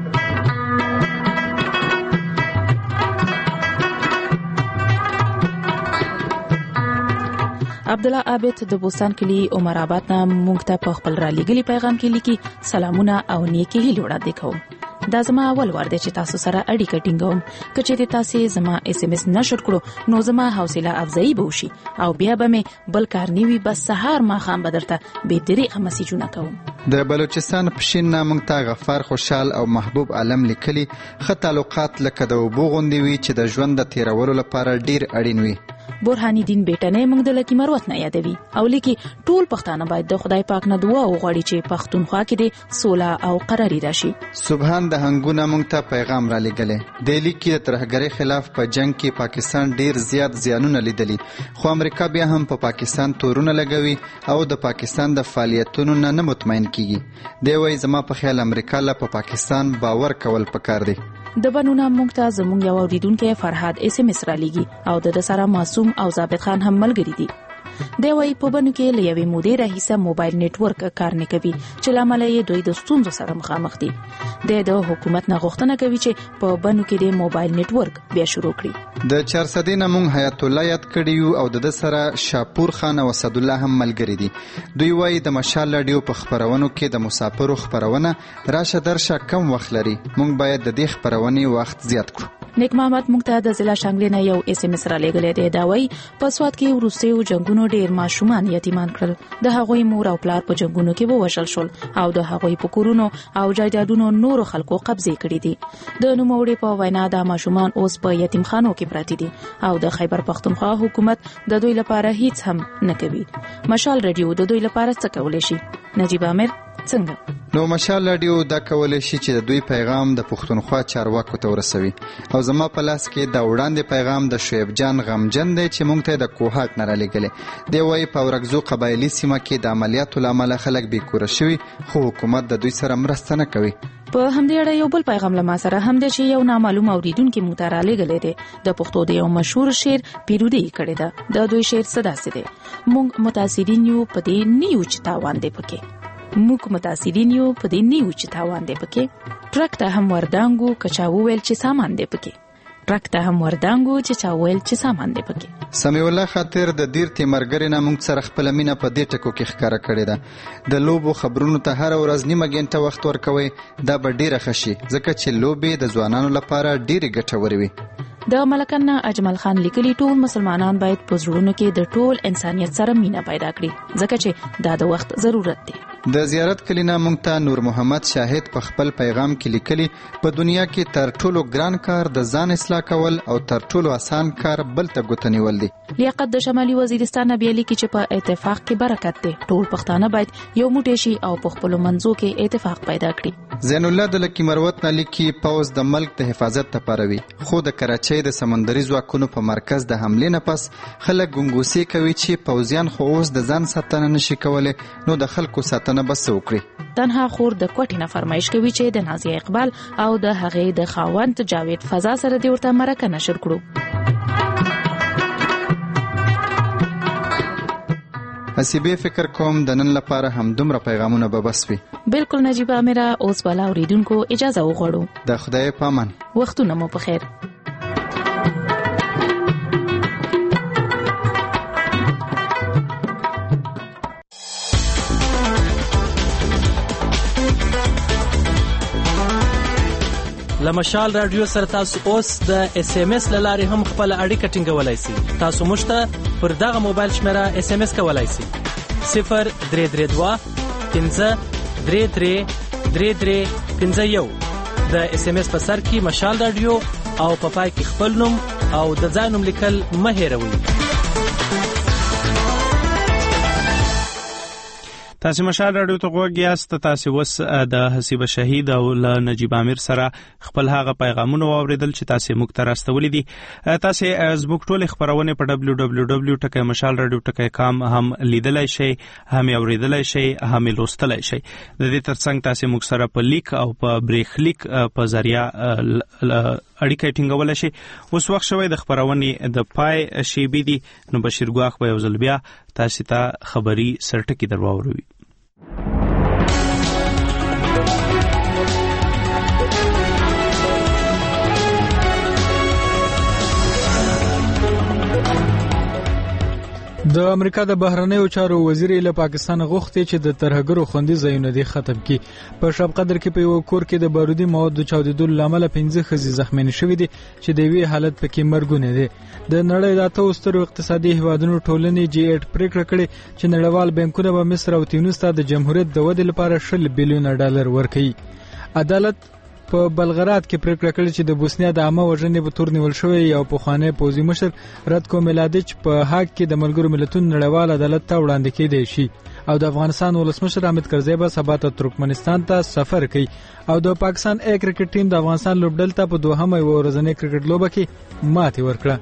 عبد الله عابد د بوستان کلی عمر آباد نه مونږ ته په خپل را لګلی پیغام کې لیکي سلامونه او نیکی هیله وړاندې کوم. دا زما اول وار دی چې تاسو سره اړیکه ټینګوم. که چېرې تاسې زما اس ام اس نشر کړو نو زما حوصله افزایي به وشي او بیا به مې بل کار نه وي، بس سهار ماښام به درته بېطریقه مسیجونه کوم. د بلوچستان پښین نه موږ ته غفار خوشحال او محبوب عالم لیکلي ښه تعلقات لکه د اوبو غوندې وي چې د ژوند د تیرولو لپاره ډیر اړین وي. برهاني دین بیٹنه موږ د لکی مروت نه یادوي او لیکي ټول پښتانه باید د خدای پاک نه دعا وغواړي چې پښتونخوا کې د سوله او قراري راشي. سبحان د هنګونه موږ ته پیغام را لګلې د لیکي د ترهګرۍ خلاف په جنگ کې پاکستان ډیر زیات زیانونه لیدلي، خو امریکا بیا هم په پا پاکستان تورونه لګوي او د پاکستان د فعالیتونو نه نه مطمئن کیږي. دی وایي زما په خیال امریکا له په پا پاکستان باور کول پکار دی. د بنونه موږ ته زموږ یو اوریدونکو فرهاد اس ام اس را لګي او د سره معصوم او ثابت خان هم ملګری دي. دی وايي په بنو کې له یوې مودې راهیسه موبایل نتورک کار نه کوي چې لامل یې دوی د ستونزو سره مخامخ دي. د حکومت نه غوښتنه کوي چې په بنو کې د موبایل نتورک بیا شروع کړي. د چارسدې نه موږ حیات الله یاد کړیو او د سره شاپور خان او اسد الله هم ملګری دي. دوی وايي د مشال رادیو په خبرونو کې د مسافرو خبرونه راشه درشه کم وخت لري، موږ باید د دې خبرونې وخت زیات کړو. نیک محمد موږ ته د ضلع شانګلې نه یو اس ام اس را لګلې دی. دا وايي په سواد کې وروستیو جنگونو ډیر ماشومان یتیمان کړل، د هغوی مور او پلار په جنگونو کې ووژل شول او د هغوی په کورونو او جایدادونو نورو خلکو قبضې کړې دي. د نوموړي په وینا د ماشومان اوس په یتیمخانو کې پراته دي او د خیبر پختونخوا حکومت د دوی لپاره هیڅ هم نه کوي. مشال رادیو د دوی لپاره څه کولی شي؟ نجیب عامر څنګه؟ نو مشال رادیو دا کولی شي چې د دوی پیغام د پښتونخوا چارواکو ته ورسوي او زما په لاس کې د وړاندې پیغام د شعیب جان غمجن دی چې موږ ته د کوهاټ نه را لېږلی دی. وایي په ورکزو قبایلي سیمه کې د عملیاتو له امله خلک بېکوره شوي خو حکومت د دوی سره مرسته نه کوي. په همدې اړه یو بل پیغام له ما سره هم دی چې یو نامعلوم اوریدونکي موږ ته را لېږلی دی. د پښتو د یو مشهور شعر پیروډي یې کړې ده. د دوی شعر څه داسې دی: موږ متاثرین یو په دې نه یو چې تاوان دی پکې، موږ متاثرین یو په دې نه یو چې تاوان دی پکې، ټرک ته هم وردانګو کچا وویل چې سامان دی پکې، ټرک ته هم وردانګو چې چا وویل چې سامان دی پکې. سمیع الله خاطر د دیر تیمرګرې نه موږ سره خپله مینه په دې ټکو کې ښکاره کړې ده. د لوبو خبرونو ته هره ورځ نیمه ګنټه وخت ورکوئ، دا به ډیره ښه شي ځکه چې لوبې د ځوانانو لپاره ډیرې ګټورې وي. د ملکن اجمل خان لیکلي ټول مسلمانان باید په زړونو کې د ټول انسانیت سره مینه پیدا کړي ځکه چې دا د وخت ضرورت دی. د زیارت کلینا موږ ته نور محمد شاهد په خپل پیغام کې لیکلي په دنیا کې تر ټولو ګران کار د ځان اصلاح کول او تر ټولو آسان کار بل ته ګوته نیول دی. لیاقت د شمالي وزیرستان بیا لیکي چې په اتفاق کې برکت دی. ټول پښتانه باید یو موټی شي او په خپل منځو کې اتفاق پیدا کړي. زین الله د لکی مروت نه لیکي پوز د ملک د حفاظت لپاره وي خو د کراچۍ د سمندري ځواکونو په مرکز د حملې نه پس خلک ګنګوسې کوي چې پوځیان خو اوس د ځان ساتنه نشي کولی نو د خلکو ساتنه بس وکړي. تنها خور د کوټې نه فرمایش کوي چې د نازیه اقبال او د هغې د خاوند جاوید فضا سره د ورته مرکه نشر کړو. حسیبه فکر کوم د نن لپاره هم دومره پیغامونه به بس وي. بالکل نجیب عامر، اوس بالا اوریدونکو اجازه وغواړو. د خدای په امان. وختونه مو په خیر. لمشال رادیو سره تاسو اوس د اس ام اس لاره هم خپل اړیکه ټینګولای شئ. تاسو موږ ته پر دغه موبایل شمیره اس ام اس کولای شئ: صفر درې درې دوه پنځه درې درې درې درې پنځه یو. د اس ام اس په سر کې مشال رادیو او په پای کې خپل نوم او د ځای نوم لیکل مه هېروئ. تاسو مشال رادیو ته غوږ یاست. تاسو وس د حسیبه شهید او ل نجیب عامر سره خپل هغه پیغامونه واوریدل چې تاسو موږ ته راستولې دي. تاسو زموږ ټول خبرونه په دبليو دبليو دبليو ټکی مشال رادیو ټکی کام هم لیدلای شئ، هم اوریدلای شئ، هم لوستلای شئ. د دې ترڅنګ تاسو موږ سره په لیک او په بریخ لیک په ذریعہ اړیکه ټینګولای شئ. اوس وخت شوی د خبرونه د پای شیبې دي نو بشیر ګواخ به یو ځل بیا تاسو ته خبري سرټکی درواوروي. د امریکا د بهرنیو چارو وزیر له پاکستان غوښتي چې د ترهګرو خوندي ځایونه دي ختم کړي. په شب قدر کې په یو کور کې د بارودي موادو چاودیدو لامل پنځه ښځې زخمیان شوې دي چې د وی حالت پکې مرګونه دي. د نړۍ د اتو سترو اقتصادي هیوادونو ټولنې جی ایټ پریکړه کړې چې نړیوال بانکونه به مصر او تونس ته د جمهوریت د ودې لپاره شل بیلیون ډالر ورکړي. عدالت په بلغراد کې پریکړه کړې چې د بوسنیا د عامه وژنې په تور نیول شوی یو پخوانی پوځي مشر راتکو میلادیچ په هاګ کې د ملګرو ملتونو نړیوال عدالت ته وړاندې کېدی شي. او د افغانستان ولسمشر حامد کرزی به سبا ته ترکمنستان ته سفر کوي او د پاکستان ا کرکټ ټیم د افغانستان لوبډل ته په دوهمه ورځنۍ کرکټ لوبه کې ماتې ورکړه.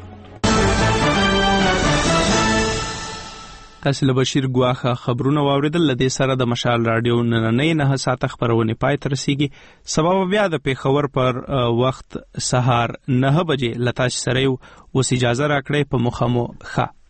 تاسو له بشیر ګواخه خبرونه واوریدل. لدې سره د مشال رادیو نننۍ نه ساعت خبرونه پای تر رسیږي. سبا بیا د پیښور پر وخت سهار نه بجې لتا سره یو وس اجازه راکړې په مخمو ښه